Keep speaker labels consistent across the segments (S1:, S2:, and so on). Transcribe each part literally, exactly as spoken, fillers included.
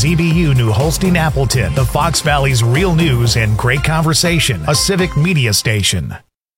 S1: Z B U New Holstein Appleton, the Fox Valley's real news and great conversation, a civic media station.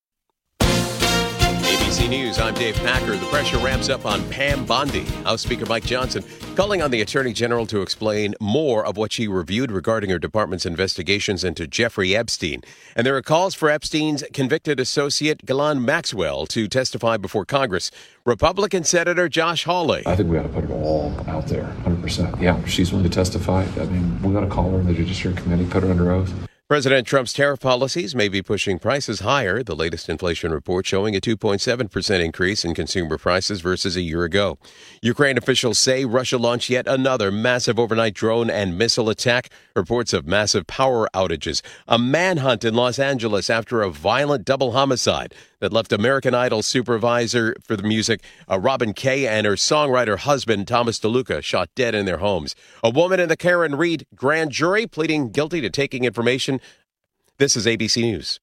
S2: A B C News, I'm Dave Packer. The pressure ramps up on Pam Bondi. House Speaker Mike Johnson calling on the Attorney General to explain more of what she reviewed regarding her department's investigations into Jeffrey Epstein. And there are calls for Epstein's convicted associate, Ghislaine Maxwell, to testify before Congress. Republican Senator Josh Hawley.
S3: I think we got to put it all out there, one hundred percent. Yeah, she's willing to testify. I mean, we got to call her in the Judiciary Committee, put her under oath.
S2: President Trump's tariff policies may be pushing prices higher. The latest inflation report showing a two point seven percent increase in consumer prices versus a year ago. Ukraine officials say Russia launched yet another massive overnight drone and missile attack. Reports of massive power outages. A manhunt in Los Angeles after a violent double homicide that left American Idol supervisor for the music, uh, Robin Kay, and her songwriter husband, Thomas DeLuca, shot dead in their homes. A woman in the Karen Reed grand jury pleading guilty to taking information. This is A B C News.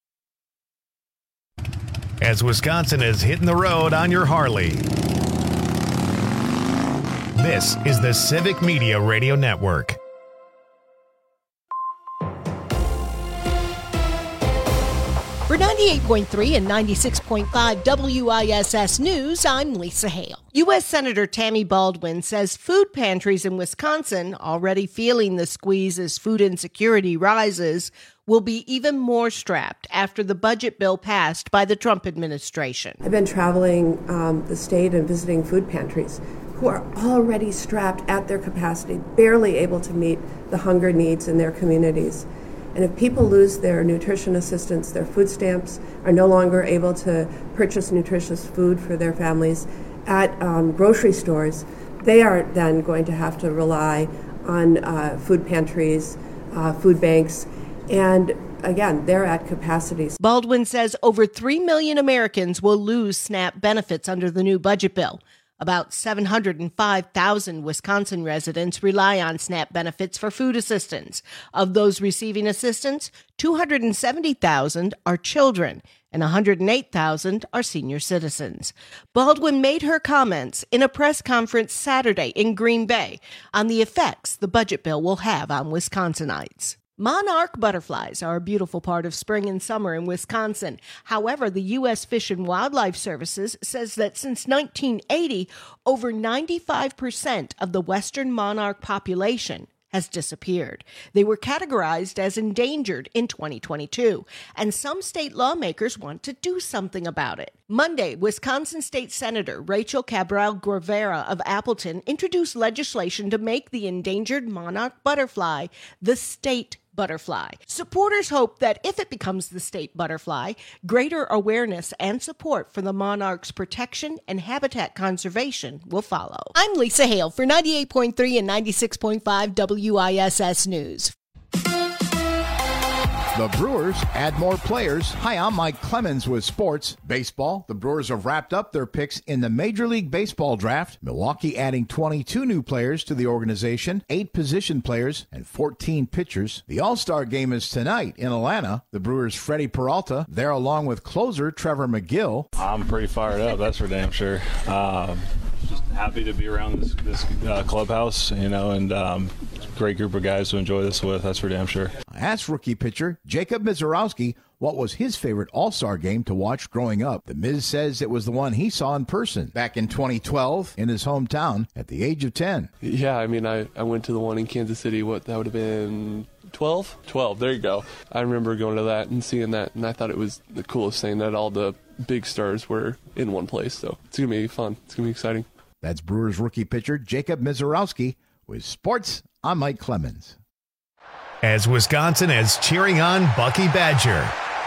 S1: As Wisconsin is hitting the road on your Harley, this is the Civic Media Radio Network.
S4: For ninety-eight point three and ninety-six point five W I S S News, I'm Lisa Hale. U S. Senator Tammy Baldwin says food pantries in Wisconsin, already feeling the squeeze as food insecurity rises, will be even more strapped after the budget bill passed by the Trump administration.
S5: I've been traveling um, the state and visiting food pantries who are already strapped at their capacity, barely able to meet the hunger needs in their communities. And if people lose their nutrition assistance, their food stamps, are no longer able to purchase nutritious food for their families at um, grocery stores, they are then going to have to rely on uh, food pantries, uh, food banks, and again, they're at capacities.
S4: Baldwin says over three million Americans will lose SNAP benefits under the new budget bill. About seven hundred five thousand Wisconsin residents rely on SNAP benefits for food assistance. Of those receiving assistance, two hundred seventy thousand are children and one hundred eight thousand are senior citizens. Baldwin made her comments in a press conference Saturday in Green Bay on the effects the budget bill will have on Wisconsinites. Monarch butterflies are a beautiful part of spring and summer in Wisconsin. However, the U S. Fish and Wildlife Services says that since nineteen eighty, over ninety-five percent of the western monarch population has disappeared. They were categorized as endangered in twenty twenty-two, and some state lawmakers want to do something about it. Monday, Wisconsin State Senator Rachel Cabral Guevara of Appleton introduced legislation to make the endangered monarch butterfly the state butterfly. Supporters hope that if it becomes the state butterfly, greater awareness and support for the monarch's protection and habitat conservation will follow. I'm Lisa Hale for ninety-eight point three and ninety-six point five W I S S News.
S6: The Brewers add more players. Hi, I'm Mike Clemens with sports. Baseball, the Brewers have wrapped up their picks in the Major League Baseball draft. Milwaukee adding twenty-two new players to the organization, eight position players, and fourteen pitchers. The All-Star game is tonight in Atlanta. The Brewers' Freddie Peralta there along with closer Trevor McGill.
S7: I'm pretty fired up, that's for damn sure. Um, just happy to be around this, this uh, clubhouse, you know, and um, great group of guys to enjoy this with, that's for damn sure.
S6: I asked rookie pitcher Jacob Mizorowski what was his favorite All-Star game to watch growing up. The Miz says it was the one he saw in person back in twenty twelve in his hometown at the age of ten.
S8: Yeah, I mean, I, I went to the one in Kansas City, what, that would have been twelve? twelve, there you go. I remember going to that and seeing that, and I thought it was the coolest thing that all the big stars were in one place, so it's going to be fun. It's going to be exciting.
S6: That's Brewers rookie pitcher Jacob Mizorowski. With sports, I'm Mike Clemens.
S1: As Wisconsin is cheering on Bucky Badger,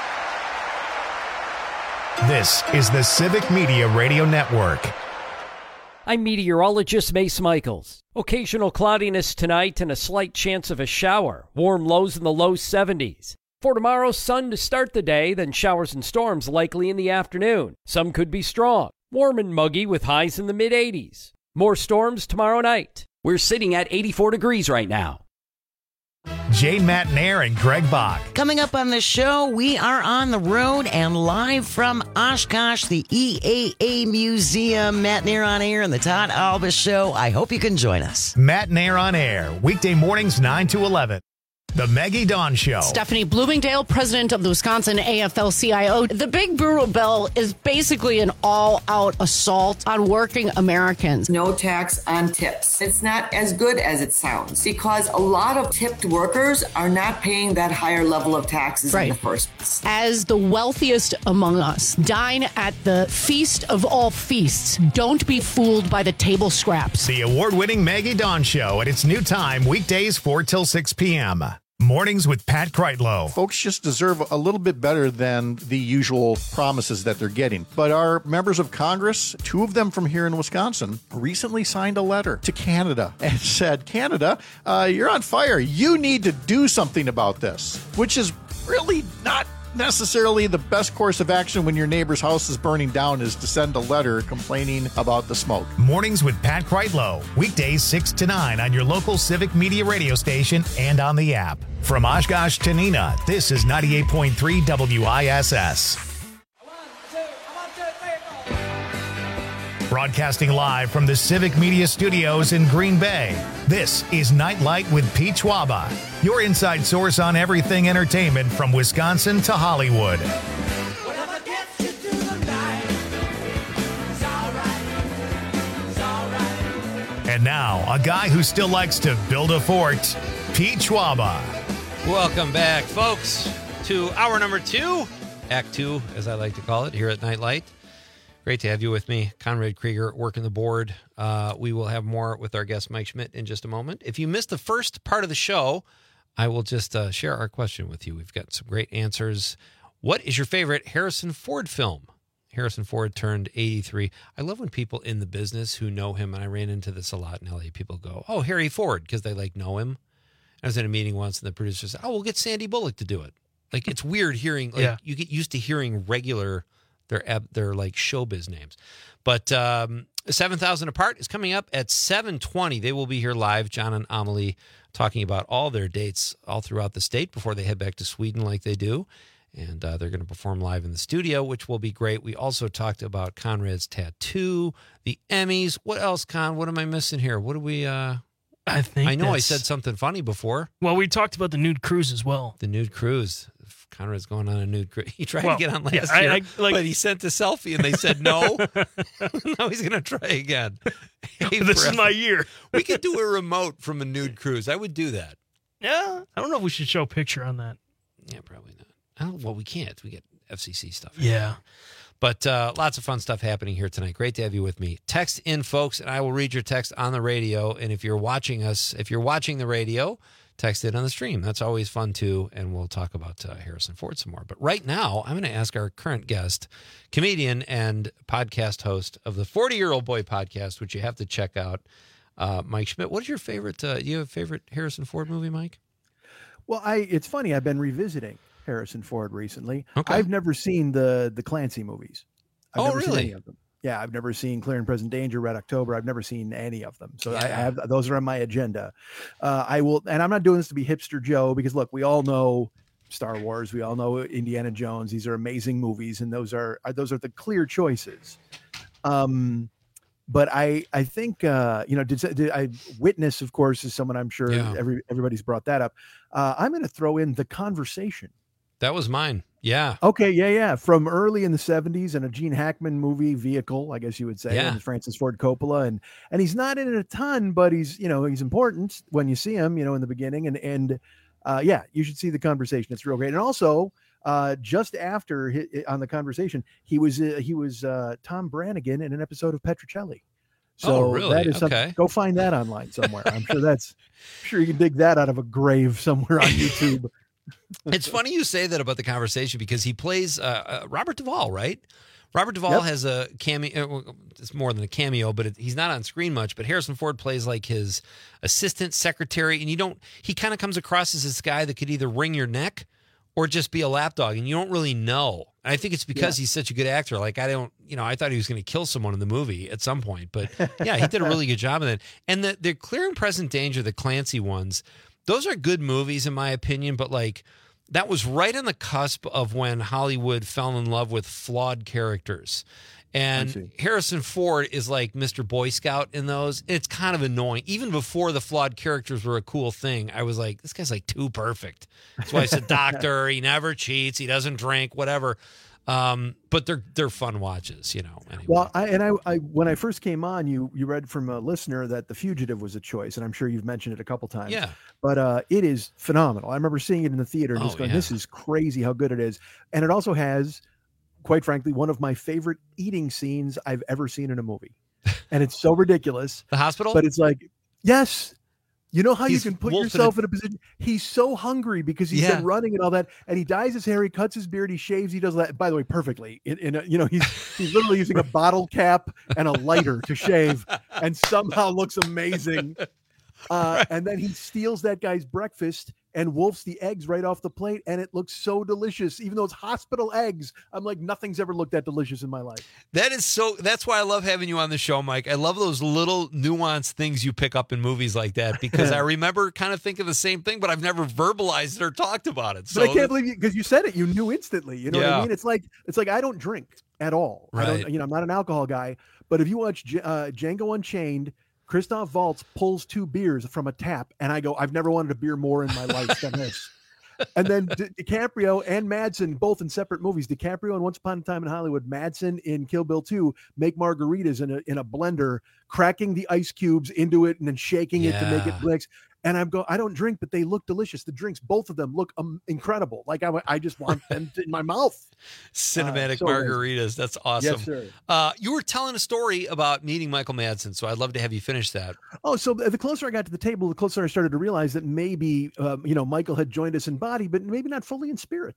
S1: this is the Civic Media Radio Network.
S9: I'm meteorologist Mace Michaels. Occasional cloudiness tonight and a slight chance of a shower. Warm lows in the low seventies. For tomorrow, sun to start the day, then showers and storms likely in the afternoon. Some could be strong. Warm and muggy with highs in the mid-eighties. More storms tomorrow night.
S10: We're sitting at eighty-four degrees right now.
S1: Jane Matnair and Greg Bach.
S10: Coming up on the show, we are on the road and live from Oshkosh, the E A A Museum. Matt Nair on Air and the Todd Albus Show. I hope you can join us.
S1: Matt Nair on Air, weekday mornings nine to eleven. The Maggie Dawn Show.
S11: Stephanie Bloomingdale, president of the Wisconsin A F L C I O. The Big Brutal Bill is basically an all-out assault on working Americans.
S12: No tax on tips. It's not as good as it sounds because a lot of tipped workers are not paying that higher level of taxes
S11: right.
S12: in the first place.
S11: As the wealthiest among us, dine at the feast of all feasts. Don't be fooled by the table scraps.
S1: The award-winning Maggie Dawn Show at its new time, weekdays four till six p.m. Mornings with Pat Kreitlow.
S6: Folks just deserve a little bit better than the usual promises that they're getting. But our members of Congress, two of them from here in Wisconsin, recently signed a letter to Canada and said, Canada, uh, you're on fire. You need to do something about this, which is really not necessarily the best course of action when your neighbor's house is burning down, is to send a letter complaining about the smoke.
S1: Mornings with Pat Kreitlow, weekdays six to nine on your local Civic Media radio station and on the app. From Oshkosh to Neenah, this is ninety-eight point three W I S S. Broadcasting live from the Civic Media Studios in Green Bay, this is Nightlight with Pete Schwaba, your inside source on everything entertainment from Wisconsin to Hollywood. And now, a guy who still likes to build a fort, Pete Schwaba.
S13: Welcome back, folks, to hour number two, Act Two, as I like to call it, here at Nightlight. Great to have you with me. Conrad Krieger working the board. Uh, we will have more with our guest, Mike Schmidt, in just a moment. If you missed the first part of the show, I will just uh, share our question with you. We've got some great answers. What is your favorite Harrison Ford film? Harrison Ford turned eighty-three. I love when people in the business who know him, and I ran into this a lot in L A, people go, oh, Harry Ford, because they, like, know him. I was in a meeting once, and the producer said, oh, we'll get Sandy Bullock to do it. Like, it's weird hearing, like, yeah. you get used to hearing regular... They're, they're like showbiz names. But um, seven thousand Apart is coming up at seven twenty. They will be here live, John and Amelie, talking about all their dates all throughout the state before they head back to Sweden like they do. And uh, they're going to perform live in the studio, which will be great. We also talked about Conrad's tattoo, the Emmys. What else, Con? What am I missing here? What do we... Uh...
S14: I think
S13: I know I said something funny before.
S14: Well, we talked about the nude cruise as well.
S13: The nude cruise. Conrad's going on a nude cruise. He tried
S14: well,
S13: to get on last
S14: yeah,
S13: year,
S14: I, I, like,
S13: but he sent a selfie and they said no. Now he's going to try again. Hey,
S14: this
S13: forever.
S14: is my year.
S13: We could do a remote from a nude cruise. I would do that.
S14: Yeah. I don't know if we should show a picture on that.
S13: Yeah, probably not. I don't, well, we can't. We get F C C stuff.
S14: Yeah.
S13: But uh, lots of fun stuff happening here tonight. Great to have you with me. Text in, folks, and I will read your text on the radio. And if you're watching us, if you're watching the radio, text it on the stream. That's always fun, too, and we'll talk about uh, Harrison Ford some more. But right now, I'm going to ask our current guest, comedian and podcast host of the forty-Year-Old Boy podcast, which you have to check out, uh, Mike Schmidt. What is your favorite, uh, do you have a favorite Harrison Ford movie, Mike?
S15: Well, I it's funny. I've been revisiting Harrison Ford recently.
S13: Okay.
S15: I've never seen the the Clancy movies. I've
S13: oh,
S15: never
S13: really?
S15: Seen any of them. Yeah, I've never seen Clear and Present Danger, Red October. I've never seen any of them. So yeah. I have those are on my agenda. Uh, I will, and I'm not doing this to be hipster Joe, because look, we all know Star Wars, we all know Indiana Jones. These are amazing movies, and those are, are those are the clear choices. Um, but I I think uh, you know, did, did I Witness, of course, is someone I'm sure
S13: yeah.
S15: every everybody's brought that up. Uh, I'm going to throw in The Conversation.
S13: That was mine. Yeah.
S15: Okay. Yeah. Yeah. From early in the seventies, and a Gene Hackman movie vehicle, I guess you would say,
S13: yeah.
S15: and Francis Ford Coppola. And, and he's not in it a ton, but he's, you know, he's important when you see him, you know, in the beginning. And, and uh, yeah, you should see The Conversation. It's real great. And also uh, just after he, on The Conversation, he was, uh, he was uh, Tom Brannigan in an episode of Petrocelli. So
S13: oh, really?
S15: that is something,
S13: okay.
S15: Go find that online somewhere. I'm sure that's, I'm sure you can dig that out of a grave somewhere on YouTube.
S13: It's funny you say that about The Conversation, because he plays uh, uh, Robert Duvall, right? Robert Duvall yep. has a cameo. It's more than a cameo, but it, he's not on screen much. But Harrison Ford plays like his assistant secretary, and you don't. He kind of comes across as this guy that could either wring your neck or just be a lapdog, and you don't really know. And I think it's because yeah. he's such a good actor. Like, I don't, you know, I thought he was going to kill someone in the movie at some point, but yeah, he did a really good job of that. And the the Clear and Present Danger, the Clancy ones. those are good movies in my opinion, but like that was right on the cusp of when Hollywood fell in love with flawed characters. And Harrison Ford is like Mister Boy Scout in those. It's kind of annoying. Even before the flawed characters were a cool thing, I was like, this guy's like too perfect. That's why he's a doctor. He never cheats. He doesn't drink, whatever. Um, but they're they're fun watches, you know. Anyway.
S15: Well, I, and I, I when I first came on, you you read from a listener that The Fugitive was a choice, and I'm sure you've mentioned it a couple times.
S13: Yeah.
S15: But uh, it is phenomenal. I remember seeing it in the theater and
S13: Oh,
S15: just going,
S13: yeah.
S15: "This is crazy how good it is." And it also has, quite frankly, one of my favorite eating scenes I've ever seen in a movie, and it's so ridiculous.
S13: The hospital,
S15: but it's like, yes. You know how
S13: He's
S15: you can put
S13: wolfing
S15: yourself
S13: it.
S15: in a position. He's so hungry because he's
S13: Yeah.
S15: been running and all that, and he dyes his hair, he cuts his beard, he shaves, he does that. By the way, perfectly. In, in a, you know, he's he's literally using a bottle cap and a lighter to shave, and somehow looks amazing. Uh, and then he steals that guy's breakfast and wolfs the eggs right off the plate, and it looks so delicious. Even though it's hospital eggs, I'm like, nothing's ever looked that delicious in my life.
S13: That is so, that's why I love having you on the show, Mike. I love those little nuanced things you pick up in movies like that, because I remember kind of thinking the same thing, but I've never verbalized it or talked about it. So
S15: But I can't believe you, because you said it, you knew instantly. You know what
S13: Yeah.
S15: I mean? It's like it's like I don't drink at all. I
S13: Right.
S15: don't, you know, I'm not an alcohol guy. But if you watch J- uh, Django Unchained, Christoph Waltz pulls two beers from a tap, and I go, I've never wanted a beer more in my life than this. And then Di- DiCaprio and Madsen, both in separate movies. DiCaprio in Once Upon a Time in Hollywood, Madsen in Kill Bill two, make margaritas in a in a blender, cracking the ice cubes into it and then shaking it to make it
S13: Yeah.
S15: bricks. And I'm go, I don't drink, but they look delicious. The drinks, both of them, look um, incredible. Like I, I just want them in my mouth.
S13: Cinematic
S15: Uh, so amazing.
S13: margaritas. That's awesome.
S15: Yes, sir.
S13: Uh, you were telling a story about meeting Michael Madsen, so I'd love to have you finish that.
S15: Oh, so the closer I got to the table, the closer I started to realize that maybe, um, you know, Michael had joined us in body, but maybe not fully in spirit.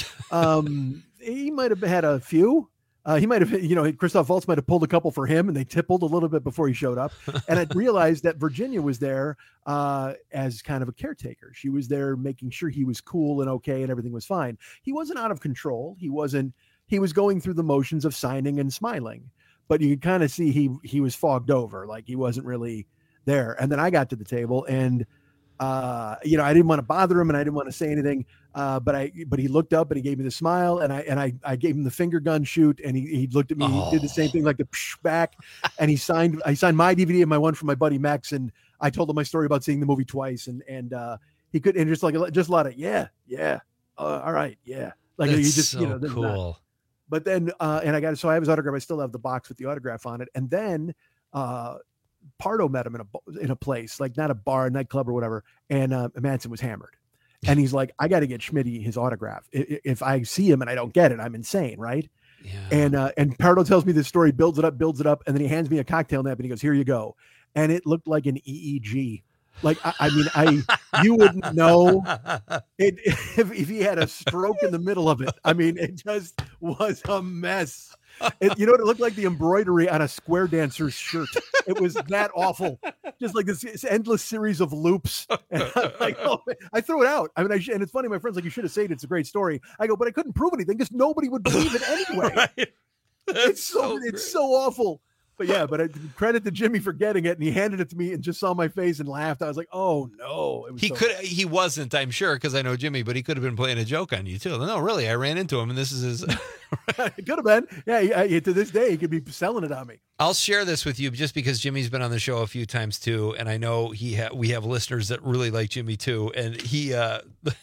S15: Um, he might have had a few. Uh, he might have, you know, Christoph Waltz might have pulled a couple for him, and they tippled a little bit before he showed up. And I realized that Virginia was there uh, as kind of a caretaker. She was there making sure he was cool and okay and everything was fine. He wasn't out of control. He wasn't. He was going through the motions of signing and smiling, but you could kind of see he he was fogged over, like he wasn't really there. And then I got to the table, and uh, you know, I didn't want to bother him, and I didn't want to say anything. Uh, but I, but he looked up and he gave me the smile, and I, and I, I gave him the finger gun shoot, and he, he looked at me.
S13: Oh.
S15: He did the same thing, like the psh back, and he signed. I signed my D V D and my one from my buddy Max, and I told him my story about seeing the movie twice, and and uh, he could, and just like just a lot of yeah, yeah, uh, all right, yeah, like
S13: That's
S15: he just
S13: so
S15: you know, this is not-
S13: cool.
S15: But then, uh, and I got so I have his autograph. I still have the box with the autograph on it, and then. Uh, Pardo met him in a in a place, like not a bar, nightclub or whatever, and uh, Madsen was hammered, and he's like, "I got to get Schmitty his autograph. I- If I see him and I don't get it, I'm insane, right?"
S13: Yeah.
S15: And uh, and Pardo tells me this story, builds it up, builds it up, and then he hands me a cocktail nap, and he goes, "Here you go," and it looked like an E E G. Like I, I mean, I you wouldn't know it if, if he had a stroke in the middle of it. I mean, it just was a mess. It, you know what it looked like? The embroidery on a square dancer's shirt. It was that awful. Just like this, this endless series of loops. And I'm like, oh, man. I threw it out. I mean, I sh- and it's funny. My friend's like, you should have said it. It's a great story. I go, but I couldn't prove anything because nobody would believe it anyway.
S13: Right.
S15: It's so,
S13: so
S15: it's
S13: great.
S15: so awful. But yeah, but I credit to Jimmy for getting it, and he handed it to me and just saw my face and laughed. I was like, "Oh no!" It was
S13: He
S15: so
S13: could, he wasn't, I'm sure, because I know Jimmy, but he could have been playing a joke on you too. No, really, I ran into him, and this is his.
S15: it could have been. Yeah, he, he- to this day, he could be selling it on me.
S13: I'll share this with you just because Jimmy's been on the show a few times too, and I know he ha- we have listeners that really like Jimmy too, and he. Uh,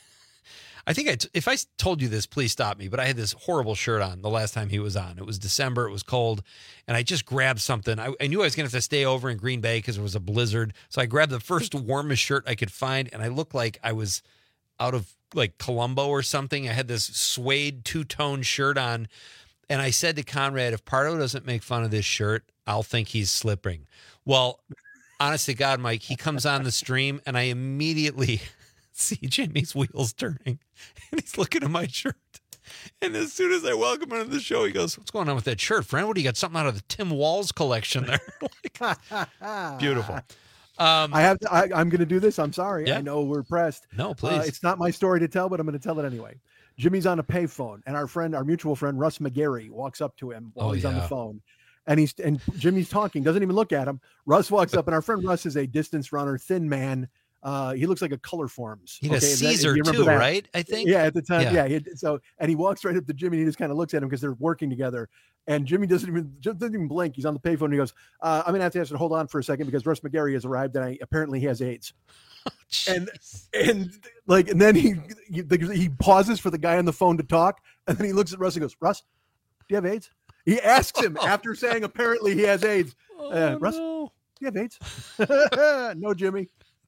S13: I think I t- if I told you this, please stop me. But I had this horrible shirt on the last time he was on. It was December. It was cold, and I just grabbed something. I, I knew I was going to have to stay over in Green Bay because there was a blizzard. So I grabbed the first warmest shirt I could find, and I looked like I was out of like Columbo or something. I had this suede two-tone shirt on, and I said to Conrad, if Pardo doesn't make fun of this shirt, I'll think he's slipping. Well, honest to God, Mike, he comes on the stream, and I immediately see Jimmy's wheels turning, and he's looking at my shirt. And as soon as I welcome him to the show, he goes, "What's going on with that shirt, friend? What do you got? Something out of the Tim Walls collection there?" Like, beautiful. Um,
S15: I have. To, I, I'm going to do this. I'm sorry.
S13: Yeah.
S15: I know we're pressed.
S13: No,
S15: Uh,
S13: please.
S15: it's not my story to tell, but I'm going to tell it anyway. Jimmy's on a payphone, and our friend, our mutual friend Russ McGarry, walks up to him while
S13: Oh,
S15: he's on the
S13: yeah.
S15: phone, and he's and Jimmy's talking, doesn't even look at him. Russ walks up, and our friend Russ is a distance runner, thin man. Uh, he looks like a Color Forms.
S13: He does
S15: okay?
S13: Caesar
S15: that,
S13: too,
S15: that?
S13: right? I think.
S15: Yeah, at the time.
S13: Yeah.
S15: Yeah. He, so, and he walks right up to Jimmy and he just kind of looks at him because they're working together. And Jimmy doesn't even doesn't even blink. He's on the payphone and he goes, uh, "I'm gonna have to ask you to hold on for a second because Russ McGarry has arrived and I, apparently he has AIDS."
S13: Oh,
S15: and and like and then he, he he pauses for the guy on the phone to talk, and then he looks at Russ and goes, "Russ, do you have AIDS?" He asks him after saying apparently he has AIDS.
S13: Oh,
S15: uh, Russ,
S13: no.
S15: do you have AIDS? No, Jimmy.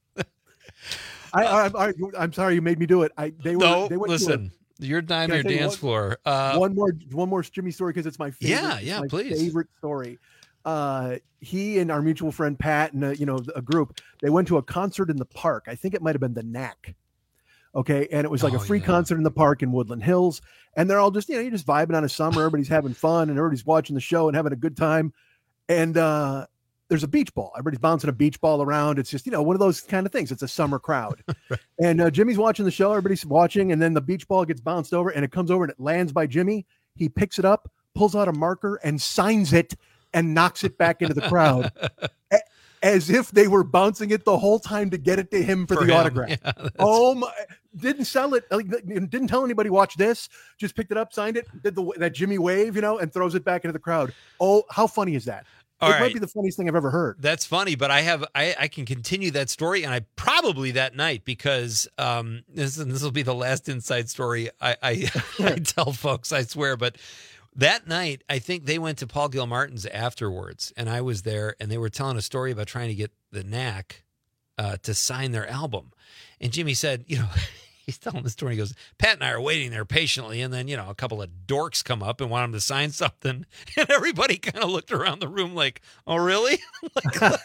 S15: I, I, I I'm sorry you made me do it. I they were
S13: No,
S15: they went
S13: listen. Your
S15: Can I
S13: diner
S15: tell you
S13: dance
S15: one-
S13: floor. Uh,
S15: one more one more Jimmy story because it's my favorite.
S13: Yeah, yeah,
S15: my
S13: please.
S15: favorite story. Uh, he and our mutual friend Pat and uh, you know a group, they went to a concert in the park. I think it might have been the Knack. Okay, and it was like
S13: Oh,
S15: a free
S13: yeah.
S15: concert in the park in Woodland Hills, and they're all just you know you're just vibing on a summer. Everybody's having fun and everybody's watching the show and having a good time. And uh, there's a beach ball. Everybody's bouncing a beach ball around. It's just you know one of those kind of things. It's a summer crowd. And uh, Jimmy's watching the show. Everybody's watching, and then the beach ball gets bounced over, and it comes over and it lands by Jimmy. He picks it up, pulls out a marker, and signs it, and knocks it back into the crowd, a- as if they were bouncing it the whole time to get it to him for,
S13: For
S15: the
S13: him,
S15: autograph.
S13: yeah, that's-
S15: Oh my! Didn't sell it. Like, didn't tell anybody. Watch this. Just picked it up, signed it, did the that Jimmy wave, you know, and throws it back into the crowd. Oh, how funny is that?
S13: All
S15: it
S13: right.
S15: might be the funniest thing I've ever heard.
S13: That's funny, but I have I, I can continue that story, and I probably that night because um this this will be the last inside story I I, I tell folks, I swear. But that night, I think they went to Paul Gilmartin's afterwards, and I was there, and they were telling a story about trying to get the Knack uh, to sign their album, and Jimmy said, you know. He's telling the story. He goes, Pat and I are waiting there patiently. And then, you know, a couple of dorks come up and want him to sign something. And everybody kind of looked around the room like, oh, really? Like,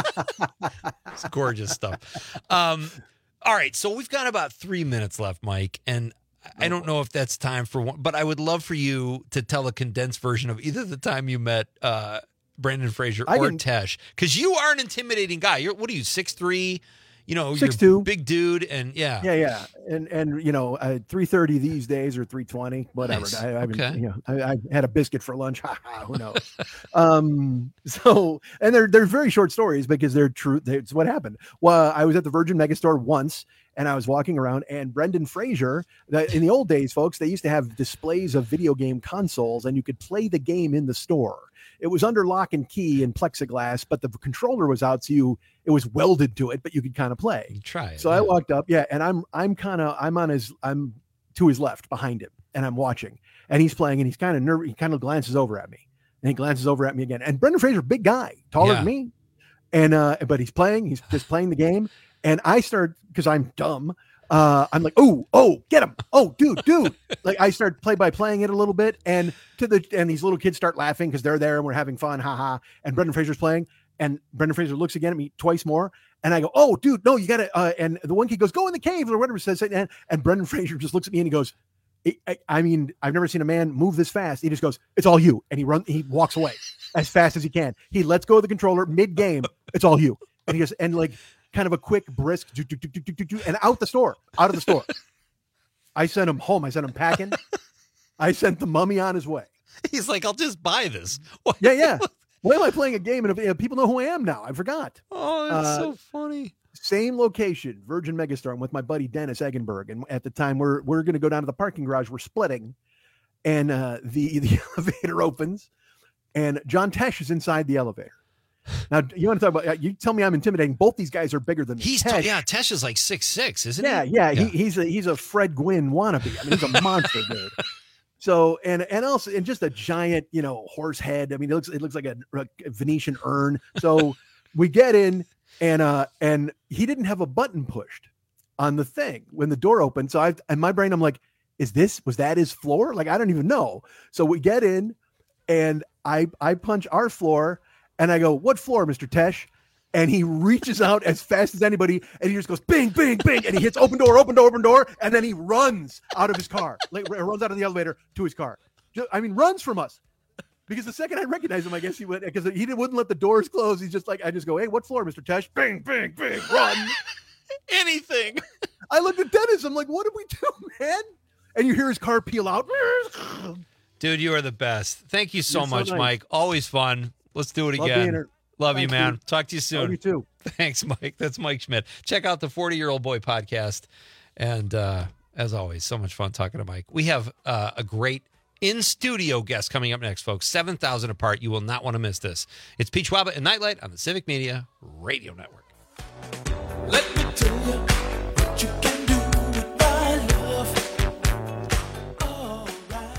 S13: it's gorgeous stuff. Um, all right. So we've got about three minutes left, Mike. And I don't know if that's time for one, but I would love for you to tell a condensed version of either the time you met uh, Brendan Fraser
S15: I
S13: or
S15: can-
S13: Tesh. Because you are an intimidating guy. You're, what are you, six three? You know,
S15: six
S13: you're
S15: two,
S13: a big dude, and yeah,
S15: yeah, yeah, and and you know, uh, three thirty these days or three twenty, whatever.
S13: Nice.
S15: I, I haven't,
S13: Okay.
S15: you know, I, I had a biscuit for lunch. Ha, ha, who knows? um, so, and they're they're very short stories because they're true. It's what happened. Well, I was at the Virgin Megastore once, and I was walking around, and Brendan Fraser. That in the old days, folks, they used to have displays of video game consoles, and you could play the game in the store. It was under lock and key and plexiglass, but the controller was out, so you it was welded to it, but you could kind of play.
S13: Try it.
S15: So I walked up, yeah, and I'm I'm kind of I'm on his I'm to his left behind him, and I'm watching, and he's playing, and he's kind of nervous. He kind of glances over at me, and he glances over at me again. And Brendan Fraser, big guy, taller
S13: Yeah.
S15: than me, and uh, but he's playing, he's just playing the game, and I start because I'm dumb. Uh, I'm like, oh, oh, get him. Oh, dude, dude. Like I start play by playing it a little bit. And to the, and these little kids start laughing because they're there and we're having fun. Ha ha. And Brendan Fraser's playing and Brendan Fraser looks again at me twice more. And I go, oh, dude, no, you got to, uh, and the one kid goes, go in the cave or whatever says, and, and Brendan Fraser just looks at me and he goes, I, I, I mean, I've never seen a man move this fast. He just goes, it's all you. And he runs, he walks away as fast as he can. He lets go of the controller mid game. It's all you. And he just, and like, kind of a quick, brisk, do, do, do, do, do, do, and out the store, out of the store. I sent him home. I sent him packing. I sent the mummy on his way.
S13: He's like, I'll just buy this.
S15: Yeah, yeah. Why am I playing a game? And if, if people know who I am now, I forgot.
S13: Oh, that's
S15: Uh,
S13: so funny.
S15: Same location, Virgin Megastore. I'm with my buddy Dennis Eggenberg, and at the time we're we're going to go down to the parking garage. We're splitting, and uh, the the elevator opens, and John Tesh is inside the elevator. Now, you want to talk about? You tell me I'm intimidating. Both these guys are bigger than me.
S13: He's
S15: Tesh,
S13: t- yeah, Tesh is like six six, isn't
S15: yeah,
S13: he?
S15: yeah, He, he's a he's a Fred Gwynn wannabe. I mean, he's a monster, dude. So and and also and just a giant, you know, horse head. I mean, it looks it looks like a, a Venetian urn. So we get in, and uh and he didn't have a button pushed on the thing when the door opened. So I in my brain I'm like, is this was that his floor? Like I don't even know. So we get in, and I I punch our floor. And I go, what floor, Mister Tesh? And he reaches out as fast as anybody, and he just goes, bing, bing, bing, and he hits open door, open door, open door, and then he runs out of his car, like runs out of the elevator to his car. Just, I mean, runs from us. Because the second I recognize him, I guess he went, because he didn't, wouldn't let the doors close. He's just like, I just go, hey, what floor, Mister Tesh? Bing, bing, bing, run.
S13: Anything.
S15: I looked at Dennis. I'm like, what did we do, man? And you hear his car peel out.
S13: Dude, you are the best. Thank you so
S15: You're so
S13: much,
S15: nice.
S13: Mike. Always fun. Let's do it
S15: Love
S13: again.
S15: being here.
S13: Love you,
S15: Thanks,
S13: man.
S15: dude.
S13: Talk to you soon.
S15: Love you too.
S13: Thanks, Mike. That's Mike Schmidt. Check out the forty-Year-Old Boy podcast. And uh, as always, so much fun talking to Mike. We have uh, a great in-studio guest coming up next, folks. seven thousand apart. You will not want to miss this. It's Peach Waba and Nightlight on the Civic Media Radio Network.
S16: Let me tell you what you can do with my love. All right.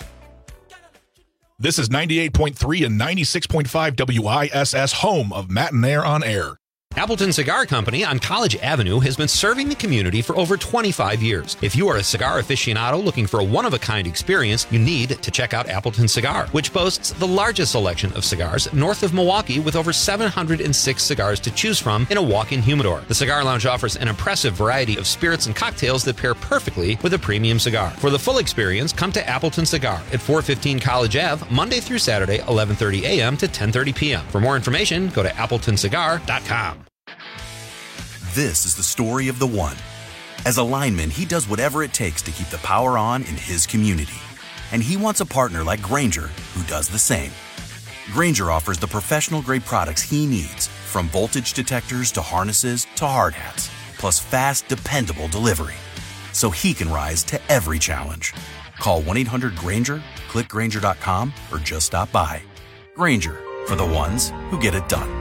S17: This is ninety-eight point three and ninety-six point five W I S S, home of Matt and Air on Air.
S13: Appleton Cigar Company on College Avenue has been serving the community for over twenty-five years. If you are a cigar aficionado looking for a one-of-a-kind experience, you need to check out Appleton Cigar, which boasts the largest selection of cigars north of Milwaukee with over seven hundred six cigars to choose from in a walk-in humidor. The Cigar Lounge offers an impressive variety of spirits and cocktails that pair perfectly with a premium cigar. For the full experience, come to Appleton Cigar at four fifteen College Avenue, Monday through Saturday, eleven thirty a.m. to ten thirty p.m. For more information, go to appleton cigar dot com.
S18: This is the story of the one. As a lineman, he does whatever it takes to keep the power on in his community. And he wants a partner like Grainger who does the same. Grainger offers the professional-grade products he needs, from voltage detectors to harnesses to hard hats, plus fast, dependable delivery. So he can rise to every challenge. Call one eight hundred Grainger, click Grainger dot com, or just stop by. Grainger, for the ones who get it done.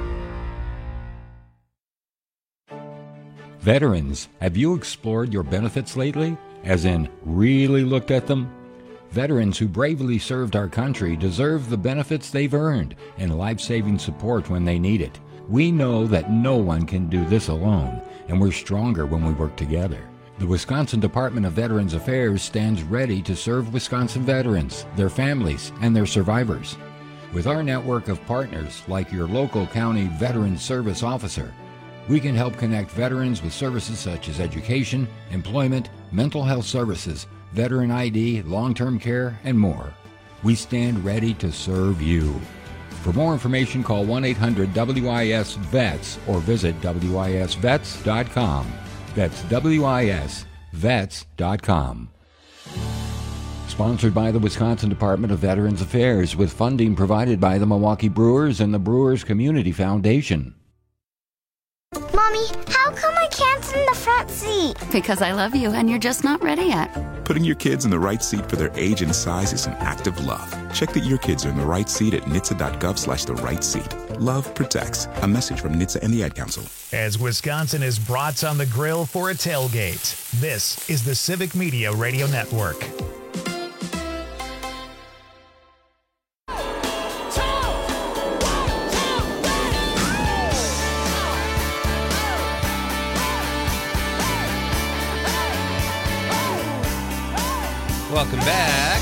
S19: Veterans, have you explored your benefits lately? As in, really looked at them? Veterans who bravely served our country deserve the benefits they've earned and life-saving support when they need it. We know that no one can do this alone, and we're stronger when we work together. The Wisconsin Department of Veterans Affairs stands ready to serve Wisconsin veterans, their families, and their survivors. With our network of partners, like your local county Veterans Service Officer, we can help connect veterans with services such as education, employment, mental health services, veteran I D, long-term care, and more. We stand ready to serve you. For more information, call one eight hundred W I S vets or visit W I S vets dot com. That's W I S vets dot com. Sponsored by the Wisconsin Department of Veterans Affairs, with funding provided by the Milwaukee Brewers and the Brewers Community Foundation.
S20: Mommy, how come I can't sit in the front seat?
S21: Because I love you and you're just not ready yet.
S22: Putting your kids in the right seat for their age and size is an act of love. Check that your kids are in the right seat at N H T S A dot gov slash the right seat. Love protects. A message from N H T S A and the Ad Council.
S1: As Wisconsin is brats on the grill for a tailgate, this is the Civic Media Radio Network.
S13: Welcome back.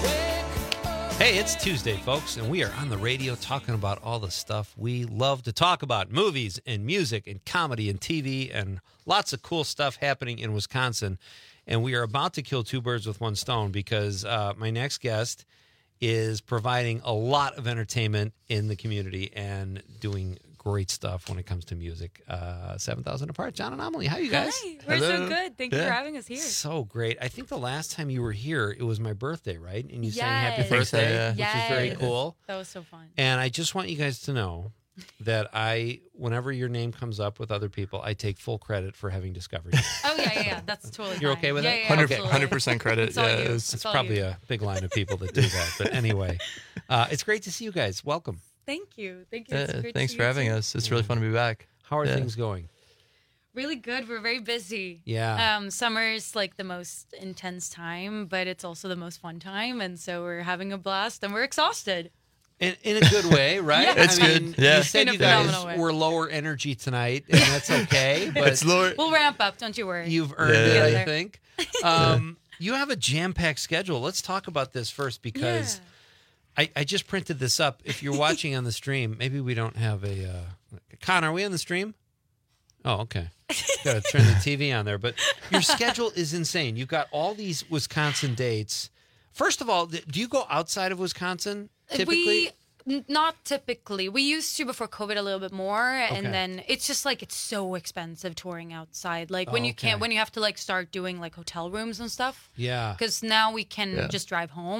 S13: Hey, it's Tuesday, folks, and we are on the radio talking about all the stuff we love to talk about. Movies and music and comedy and T V and lots of cool stuff happening in Wisconsin. And we are about to kill two birds with one stone because uh, my next guest is providing a lot of entertainment in the community and doing great stuff when it comes to music. Uh, seven thousand apart. John and Amelie, how are you guys?
S23: Hi, we're Hello. so good. Thank yeah. you for having us here.
S13: So great. I think the last time you were here, it was my birthday, right? And you
S23: yes.
S13: sang Happy Birthday, yeah. which
S23: yes.
S13: is very cool.
S23: That was so fun.
S13: And I just want you guys to know that I, whenever your name comes up with other people, I take full credit for having discovered you.
S23: Oh, yeah, yeah, yeah. That's totally
S13: You're
S23: fine.
S13: okay with
S23: yeah,
S13: that?
S23: Yeah,
S13: one hundred,
S23: yeah,
S13: one hundred percent
S23: credit.
S13: It's,
S23: yeah,
S13: it was, it's probably you. a big line of people that do that. But anyway, uh, it's great to see you guys. Welcome.
S23: Thank you. Thank you.
S24: Uh, thanks for having too. us. It's yeah. really fun to be back.
S13: How are
S24: yeah.
S13: things going?
S23: Really good. We're very busy.
S13: Yeah.
S23: Um, summer's like the most intense time, but it's also the most fun time. And so we're having a blast and we're exhausted.
S13: In, in a good way, right?
S23: yeah.
S24: It's
S13: I mean,
S24: good. Yeah.
S13: You said you guys were lower energy tonight, and that's okay. But
S24: it's lower.
S23: We'll ramp up. Don't you worry.
S13: You've earned
S24: yeah.
S13: it, I think. Um, you have a jam-packed schedule. Let's talk about this first because yeah. I, I just printed this up. If you're watching on the stream, maybe we don't have a... Uh, Con, are we on the stream? Oh, okay. Got to turn the T V on there. But your schedule is insane. You've got all these Wisconsin dates. First of all, do you go outside of Wisconsin typically?
S23: We, not typically. We used to before COVID a little bit more. And
S13: okay.
S23: then it's just like it's so expensive touring outside. Like when
S13: oh,
S23: you
S13: okay.
S23: can't, when you have to like start doing like hotel rooms and stuff.
S13: Yeah.
S23: Because now we can
S24: yeah.
S23: just drive home.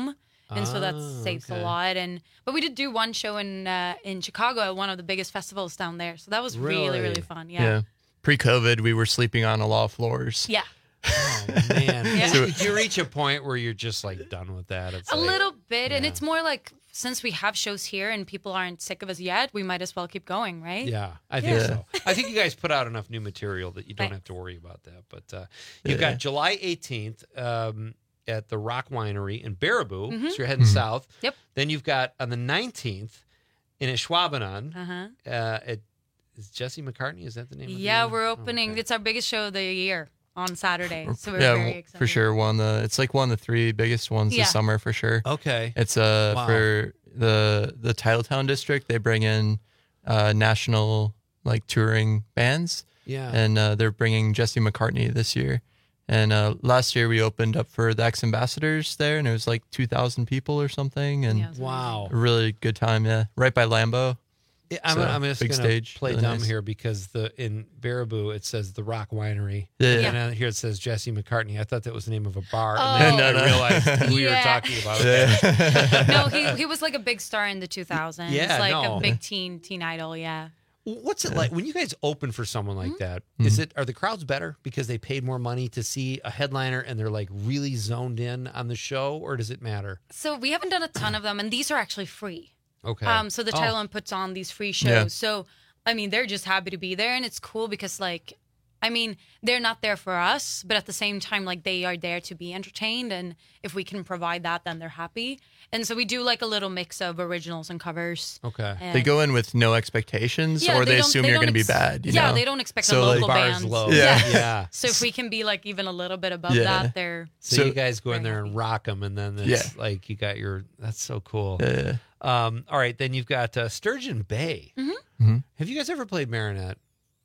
S23: and so that
S13: Ah,
S23: saves
S13: okay.
S23: a lot. And but we did do one show in uh, in Chicago at one of the biggest festivals down there, so that was really really,
S24: Really?
S23: fun. Yeah,
S24: Pre-COVID, we were sleeping on a lot of floors.
S23: yeah.
S13: Oh man,
S23: Yeah.
S13: Did you reach a point where you're just like done with that? It's
S23: A
S13: like,
S23: little bit, and
S13: yeah.
S23: it's more like since we have shows here and people aren't sick of us yet, we might as well keep going, right?
S13: Yeah, I think
S24: Yeah.
S13: so. I think you guys put out enough new material that you don't have to worry about that. But uh, you've
S24: Yeah.
S13: got July eighteenth um, at the Rock Winery in Baraboo,
S23: Mhm.
S13: so you're heading
S24: Mhm.
S13: south.
S23: Yep.
S13: Then you've got on the nineteenth in Schwabenon.
S23: Uh-huh.
S13: Uh, at, is Jesse McCartney? Is that the name? of the
S23: Yeah,
S13: venue?
S23: we're opening. It's our biggest show of the year on Saturday, so we're
S24: yeah,
S23: very
S24: w-
S23: excited.
S24: for sure. One of the it's like one of the three biggest ones
S23: Yeah.
S24: this summer for sure.
S13: Okay.
S24: It's uh
S13: Wow.
S24: for the the Titletown district. They bring in uh national like touring bands.
S13: Yeah.
S24: And uh, they're bringing Jesse McCartney this year. And uh, last year we opened up for the Ex Ambassadors there, and it was like two thousand people or something. And
S23: Yeah, it was
S13: Wow.
S24: a really good time. Yeah, right by Lambeau.
S13: Yeah, I'm,
S24: So,
S13: I'm just
S24: big
S13: gonna
S24: stage,
S13: play
S24: really
S13: dumb
S24: nice.
S13: here because the in Baraboo it says the Rock Winery.
S24: Yeah,
S13: and
S24: yeah.
S13: then here it says Jesse McCartney. I thought that was the name of a bar,
S23: Oh.
S13: and then
S24: No,
S13: I
S24: no.
S13: realized who we were
S23: Yeah.
S13: talking about.
S24: Yeah.
S23: No, he he was like a big star in the two thousands.
S13: Yeah,
S23: like
S13: no.
S23: a big teen teen idol. Yeah.
S13: What's it like when you guys open for someone like that?
S24: Mm-hmm.
S13: Is it are the crowds better because they paid more money to see a headliner and they're like really zoned in on the show, or does it matter?
S23: So we haven't done a ton of them, and these are actually free.
S13: Okay.
S23: Um, so the
S13: Oh.
S23: Title One puts on these free shows.
S24: Yeah.
S23: So I mean, they're just happy to be there, and it's cool because like, I mean, they're not there for us, but at the same time, like they are there to be entertained, and if we can provide that, then they're happy. And so we do like a little mix of originals and covers.
S13: Okay.
S24: They
S23: And-
S24: go in with no expectations,
S23: Yeah,
S24: or they,
S23: don't-
S24: assume
S23: they
S24: you're
S23: don't
S24: going to be
S23: ex-
S24: bad. You
S23: yeah,
S24: know?
S23: they don't expect
S24: So,
S23: a
S24: like,
S23: local
S13: bar's
S23: band.
S13: low.
S24: Yeah.
S13: Yeah.
S23: So if we can be like even a little bit above
S24: Yeah.
S23: that, they're
S13: So,
S24: So-
S13: you guys go in
S23: very
S13: there and rock them, and then it's
S24: Yeah.
S13: like you got your. That's so cool.
S24: Yeah.
S13: Um, all right, then you've got uh, Sturgeon Bay.
S23: Mhm.
S24: Mhm.
S13: Have you guys ever played Marinette?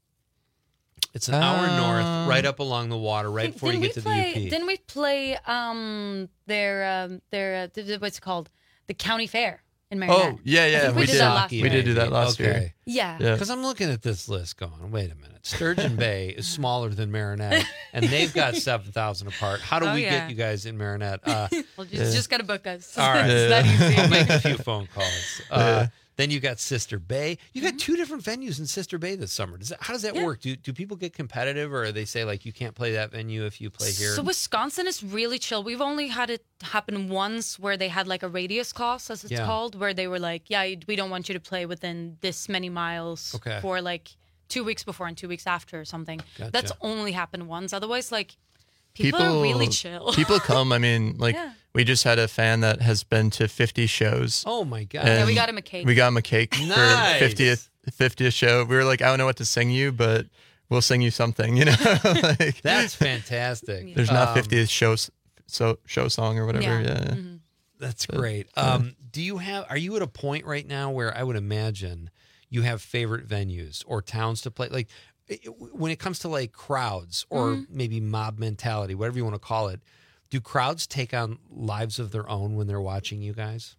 S13: It's an hour north, right up along the water, right before you
S23: Didn't
S13: get to
S23: we play,
S13: the U P.
S23: Didn't we play um their um their uh, th- th- what's it called, the county fair in Marinette?
S24: Oh yeah,
S23: I
S24: yeah,
S23: think
S24: we,
S23: we
S24: did.
S23: did that last
S24: we
S23: year.
S24: did do that last
S13: okay.
S24: year.
S23: Yeah.
S24: Yeah.
S13: Because I'm looking at this list going, wait a minute. Sturgeon Bay is smaller than Marinette, and they've got seven thousand apart. How do
S23: Oh,
S13: we
S23: yeah.
S13: get you guys in Marinette? Uh,
S23: Well, just, just gotta book us.
S13: all right.
S23: It's that easy.
S13: I'll make a few phone calls. Uh,
S24: Yeah.
S13: Then you got Sister Bay. You got two different venues in Sister Bay this summer. Does that, how does that
S23: Yeah.
S13: work? Do do people get competitive, or they say like you can't play that venue if you play here?
S23: So Wisconsin is really chill. We've only had it happen once where they had like a radius clause, as it's
S13: Yeah.
S23: called, where they were like, yeah, we don't want you to play within this many miles
S13: Okay.
S23: for like two weeks before and two weeks after or something.
S13: Gotcha.
S23: That's only happened once. Otherwise, like people, are really chill.
S24: People come. I mean, like
S23: Yeah.
S24: we just had a fan that has been to fifty shows.
S13: Oh my god!
S23: Yeah, we
S24: and
S23: got him a cake.
S24: We got him a cake
S13: Nice.
S24: for fiftieth fiftieth show. We were like, I don't know what to sing you, but we'll sing you something. You know, like,
S13: That's fantastic.
S24: there's not
S13: Um,
S24: fiftieth show s- so show song or whatever.
S23: Yeah.
S24: Yeah.
S23: Mhm.
S13: That's great. Um, do you have? Are you at a point right now where I would imagine you have favorite venues or towns to play? Like it- when it comes to like crowds or
S23: Mhm.
S13: maybe mob mentality, whatever you want to call it. Do crowds take on lives of their own when they're watching you guys?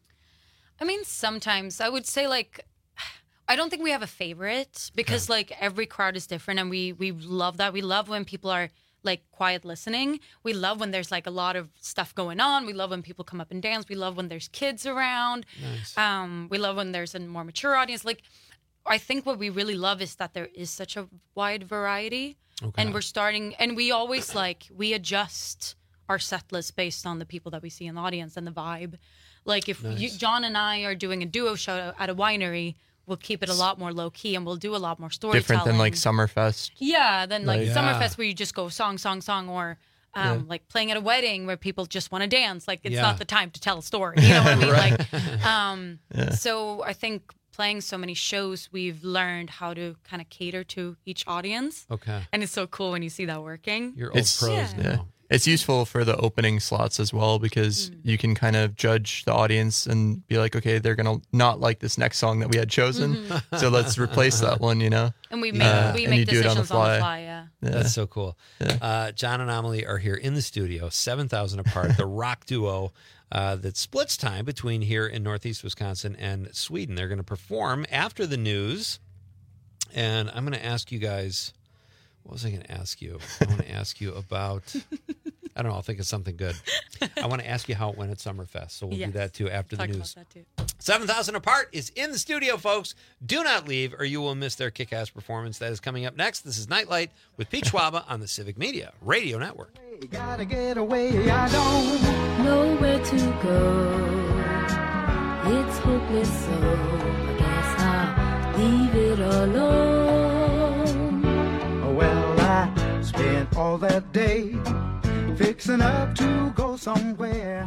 S23: I mean, sometimes I would say like, I don't think we have a favorite because like every crowd is different, and we we love that. We love when people are like quiet listening. We love when there's like a lot of stuff going on. We love when people come up and dance. We love when there's kids around.
S13: Nice.
S23: Um, we love when there's a more mature audience. Like, I think what we really love is that there is such a wide variety,
S13: Okay.
S23: and we're starting, and we always like we adjust our set list based on the people that we see in the audience and the vibe. Like if you,
S13: Nice.
S23: John and I are doing a duo show at a winery, we'll keep it a lot more low key, and we'll do a lot more storytelling.
S24: Different than like Summerfest.
S23: Yeah, then like
S24: Like-
S23: Summerfest where you just go song, song, song, or um,
S24: Yeah.
S23: like playing at a wedding where people just want to dance. Like it's
S13: Yeah.
S23: not the time to tell a story. You know what I mean?
S24: Right.
S23: Like, um,
S24: Yeah.
S23: so I think playing so many shows, we've learned how to kind of cater to each audience,
S13: Okay.
S23: and it's so cool when you see that working.
S13: You're old
S24: It's-
S13: pros
S23: Yeah.
S13: now.
S24: Yeah. It's useful for the opening slots as well because
S23: Mm.
S24: you can kind of judge the audience and be like, okay, they're going to not like this next song that we had chosen.
S23: Mm-hmm.
S24: So let's replace that one, you know?
S23: And we make
S24: Uh,
S23: we
S24: and
S23: make
S24: you do it on the
S23: decisions on the
S24: fly.
S23: fly. Yeah.
S24: Yeah.
S13: That's so cool.
S24: Yeah.
S13: Uh, John and Amelie are here in the studio, seven thousand apart, the rock duo uh, that splits time between here in Northeast Wisconsin and Sweden. They're going to perform after the news. And I'm going to ask you guys, what was I going to ask you? I want to ask you about I don't know. I'll think of something good. I want to ask you how it went at Summerfest, so we'll
S23: Yes.
S13: do that too after
S23: Talk
S13: the
S23: about
S13: news.
S23: that too.
S13: seven thousand Apart is in the studio, folks. Do not leave or you will miss their kick-ass performance. That is coming up next. This is Nightlight with Pete Schwaba on the Civic Media Radio Network.
S16: Gotta get away, I don't know where to go. It's hopeless, so I guess I'll leave it alone.
S2: Well, I spent all that day fixing up to go somewhere.